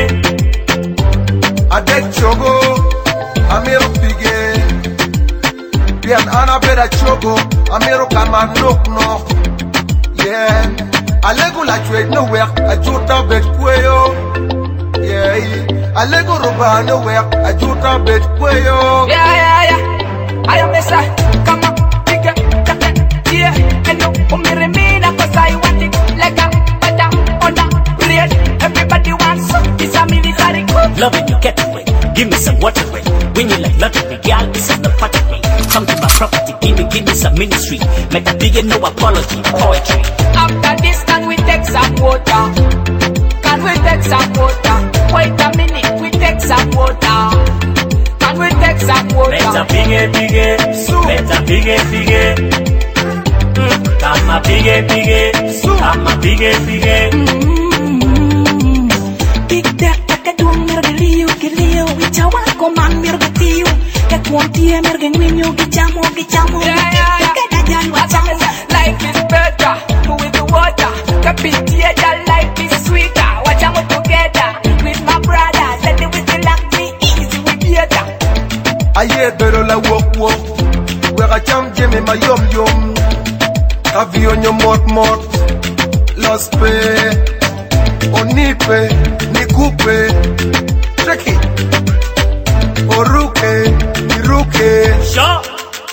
Adek chogo, amiro pige. Bien ana beda chogo, amiro kama nok nok. Yeah, alego la trade no work, a juta bet kuyo. Yeah, alego roba no work, a juta bet kuyo. Yeah, yeah, yeah. I am Mesa, come on, pick it, take it, yeah. And no, for me remain, cause I want it like a butter on the bread. Everybody wants some, it's a military coup. Loving you get away, give me some water away. When you like lottery, girl, it's on the pottery. Come to my property, give me, give me some ministry. Make a big no apology, poetry. After this, can we take some water? Can we take some water? Wait a minute, we take some water. Can we take some water? Meta pige pige, meta pige pige. Kama pige pige, kama pige pige. Big Deck, take a doom, mergelio, gelio, which I want command mergetio. Get one tea, mergenwino, gijamo, gijamo. Yeah, yeah, yeah. Life is better, do with the water. The pity, life is sweeter. Watch out together with my brother. Let it with the luck be easy with theater. I hear better la walk walk. Where I jam Jimmy my yum yum. Have you on your mot mot? Lost pay. Onipe, nikupe. Tricky. Oruke, niruke. Sure.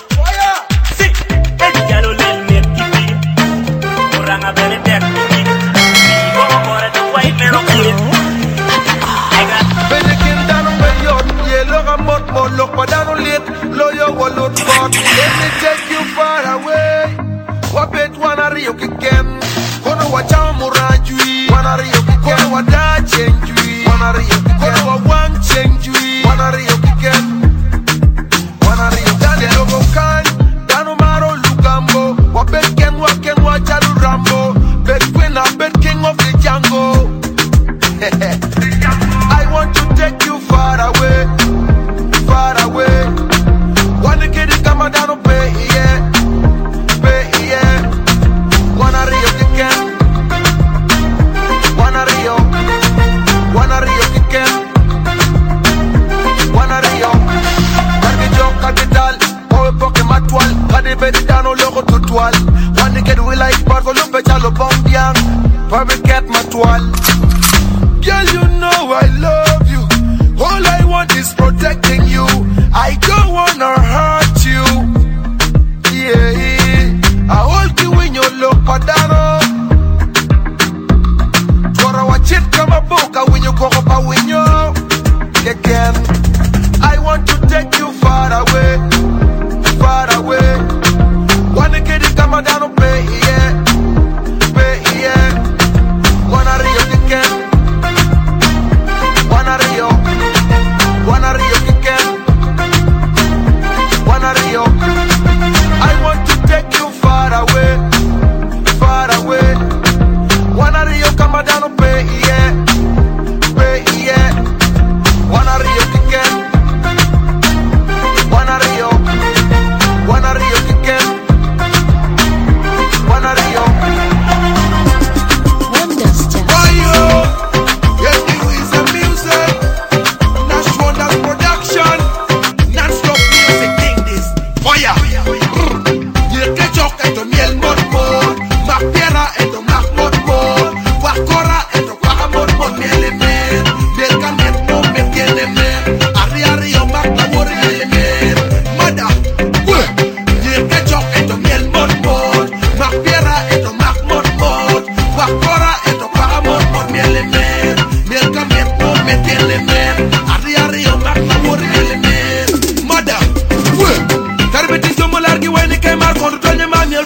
Look, but I don't let lawyer will look for. Let me take you far away. What bet wanna rio again? Kono wa jamu rajui. Wanna rio again. Kono wa da change you. Wanna rio again. Kono wa one change you. Wanna rio again. Wanna rio dale logo kan. Dano maro lugambo. Wa bet ken wa ken wa jalu rambo. Bet queen a bet king of the jungle. I want to take you far away. Far away. Wanna get it come down, pay, yeah, pay, yeah. Wanna Rio again. Wanna Rio. Wanna Rio again. Wanna Rio. Cardi jok, cardi dal. Oh, poke ma toile. Cardi bedi dano logo to toile. Wanna get we like bar for lumpe chalo bombiang. Perfect cat ma toile. Girl, you know I love you. All I want is protecting you. I don't wanna hurt you. Yeah, I hold you in your look, padano. Twara wa chit kama boka when you go up a winyo. Again, I want to take you far away, far away. Wanna get it come down, pay, yeah, pay, yeah. Wanna Rio again. Wanna Rio. Wanna Rio again. Wanna Rio. I want to take you far away, far away. Wanna Rio come down, pay, yeah, pay, yeah. Wanna Rio again. Wanna Rio. Wanna Rio again. Wanna Rio. Why you? Yeah, you is the music. Nash Wonders production. Non-stop music thing this. Fire. You get your kind of miel mod mod. Ma piera and the mac mod mod. Wakora and the para mod mod miel men. Del canet no me tiene men. Arri arri o mac la wori miel men. Mada. You get your kind of miel mod mod. Ma piera and the mac mod mod. Wakora and the para mod mod miel men. Del canet no me tiene men. Arri arri o mac la wori miel men. Mada. Tarbeti tomo largi weni kay mar kondu tolne ma miel sol bebe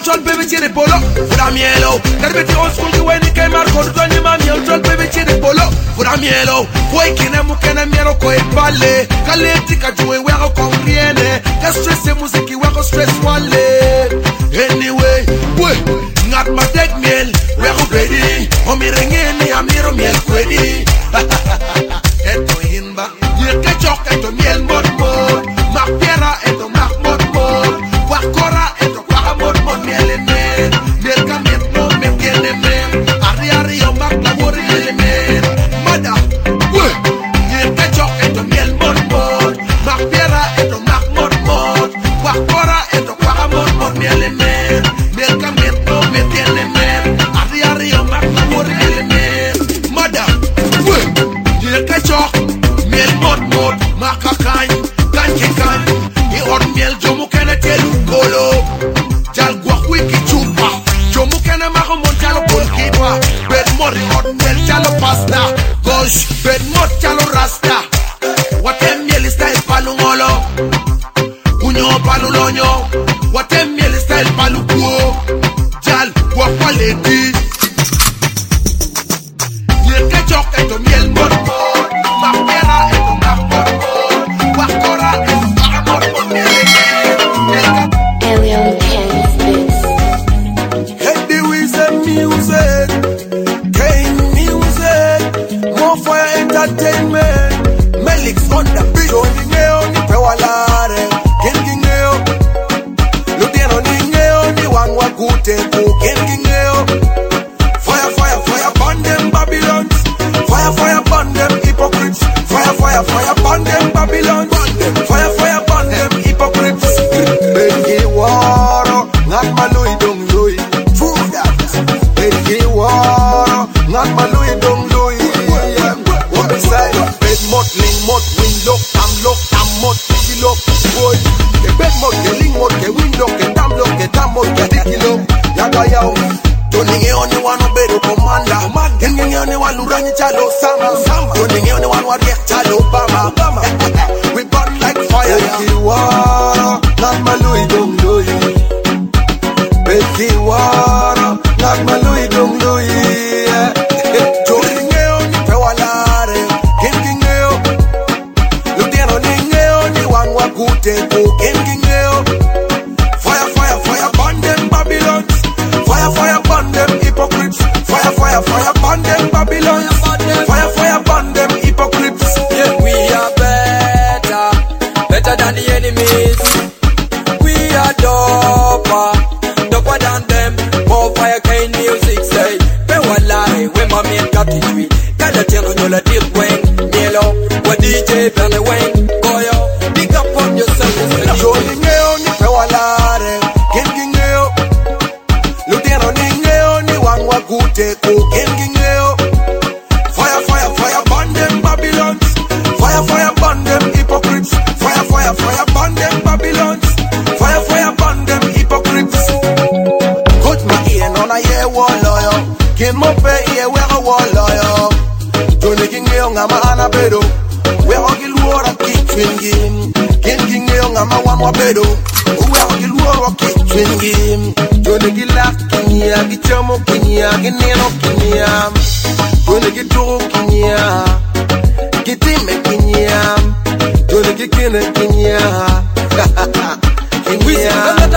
chiri polo, fura mielo. Carbeti on school you when you came out, go to the mami, on twelve baby chiri polo, fura mielo. Boy, kina mukena mielo ko e pale. Kaleti ka juwe wego konriene. Ka stress e musiki wego stress wale. Anyway, boy, ngat ma tek miel, wego bedi. Omi rengeni amiro miel kwedi. Eto hinba, yeke chok eto miel mod mod. Mak piera eto mak mod mod. Wakora eto kwa mod mod miel emen. Miel ka miel no miel kene men. Ari ari yo mak la wori emen. Mada, we, yeke chok eto miel mod mod. Mak piera eto mak mod mod. Wakora eto kwa mod mod miel emen. Miel ka miel no miel kene men. Ari ari yo mak la wori emen. Mada, we, yeke chok miel mod mod. Maka kany, kany kany. I or miel jomu kene telu kolo. Jal guak wiki chupa. Jomu kene mako mon jalo bol kipa. Bed mori hot miel jalo pasta. Gosh, bed mot jalo rasta. Wate miel style palu ngolo. Unyo palu lonyo. Wate miel style palu kuo. Jal guak waleti. Miel kachok eto miel mod mod. Mapera eto mak mod mod. Wakora eto mak mod mod miel emen. Alien Kansas. Hey, the wizard music, Kane music, more fire entertainment. Melix on the beat, on the nail, the pewalare, King King nail. Looking on the nail, the one what good take, King King nail. Fire, fire, fire, burn them Babylons. Fire, fire, burn them hypocrites. Fire, fire, fire, burn them Babylons. Fire, fire, burn them hypocrites. Bengi waro, ngat malui dong lui. True that. Bengi waro, ngat malui dong lui. What we say? Bed mot ling mot win lock am lock am mot tiki lock. Boy, the bed mot the ling mot the win lock the dam lock the dam mot the tiki lock. Yaga yao. Toninge oni wanu beru komanda. Kenge oni wanu ranyi chalo sama. Toninge oni wanu wariek chalo bama. We burn like fire. Bengi waro, ngat malui dong lui. Bengi waro, ngat malui dong lui. Toninge oni pewalare, kenge ngeo. Lutiano ninge oni wanu wakute ko kenge ngeo. Fire, fire, fire, burn them Babylons. Fire, fire, burn them hypocrites. Fire, fire, fire, burn them Babylons. Fire, fire, burn them hypocrites. Yeah, we are better, better than the enemies. We are doper, doper than them. More fire, Kane music say. Pe walai, we ma mi katitwi. Kada teno nyola deep wing, Mielo, wa D J Berne Wing, Goyo. Pick up on yourself, it's Joli ngeo ni pewalare, kengi ngeo. Lutiano ni ngeo ni wanu wakute ko kengi ngeo. Fire, fire, fire, burn them Babylons. Fire, fire, burn them hypocrites. Fire, fire, fire, burn them Babylons. Fire, fire, burn them hypocrites. Coach my ear, none I hear one lawyer. Kin mo pe ear, where a wall lawyer. Tony King Leon, I'm a anabedo. Where a gilwara kitchen game. King King Leon, I'm a one wabedo. Where a gilwara kitchen game. Tony Gilak, Kinia, Gichamo, Kinia, Ginero, Kinia. Tony Gitoro, Kinia. Kitime, Kinia. Tony Gikine, Kinia. Kinia.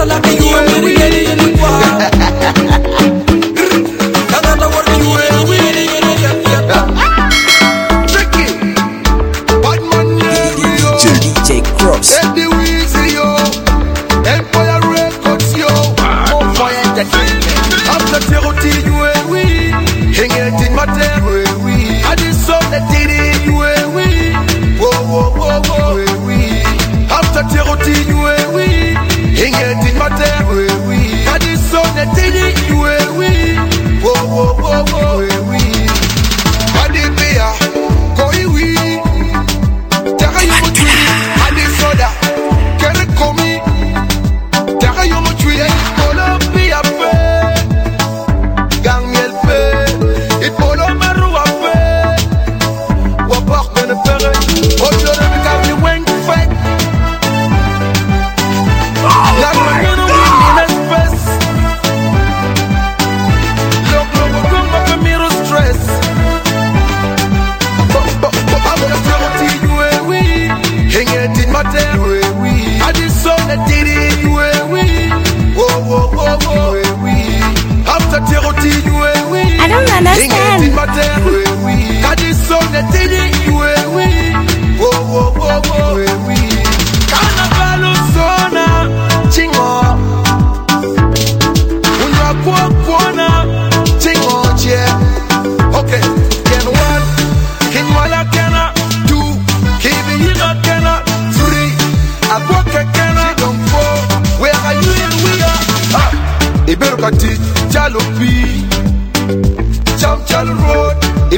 D J Cross. Eddie Weezy, yo. Empire Records, yo. More fire entertainment. After Terroti, you eh, oui. Hang it in my tail, oui, oui. I just saw the T D, you eh, oui. Whoa, whoa, whoa, whoa, oui, oui. After Terroti, you eh, oui. Hang it in my tail, oui, oui. I just saw the T D, you eh, oui. Whoa, whoa, whoa, whoa, oui, oui. Adibia, koi oui. Terra yo mo tui, adi soda. Kere komi. Terra yo mo tui, polo pia fe. Gang miel fe, it polo meru a fe. Wapok mene pere, ojo de mi kam ni weng fe. La mene weng in espes.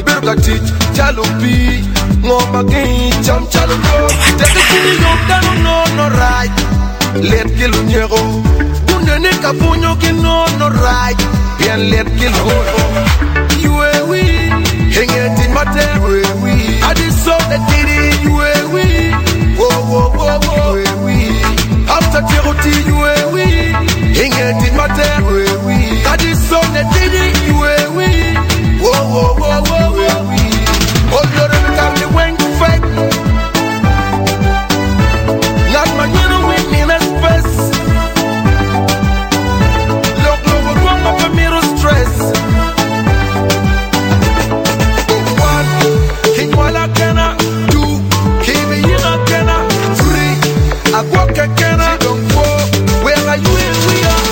Iberga teach, chalo pi, ngoma gi cham chalo go. Take it no dano no no right. Let kill nyego. Bunde ne kapunyo ki no no right. Bien let kill go. You and we, hang it in my tail. You and we, I did so that did it. You and we, whoa whoa whoa whoa. You and we, after Tiroti. You and we, hang it in my tail. You and we, I did so that did it. You and we, whoa whoa whoa whoa whoa. Oh Lord, every time they went to fight. Not my you know we in a space. Look, look, we're going up a mirror stress. One, king wala kena. Two, king me in a kena. Three, I walk a kena. Four, where are you in we are?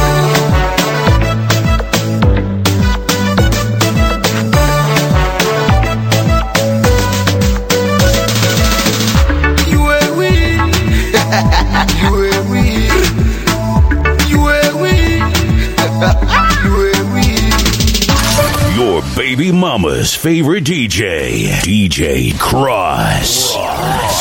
You and we, you and we, you and we. Your baby mama's favorite D J, D J Cross.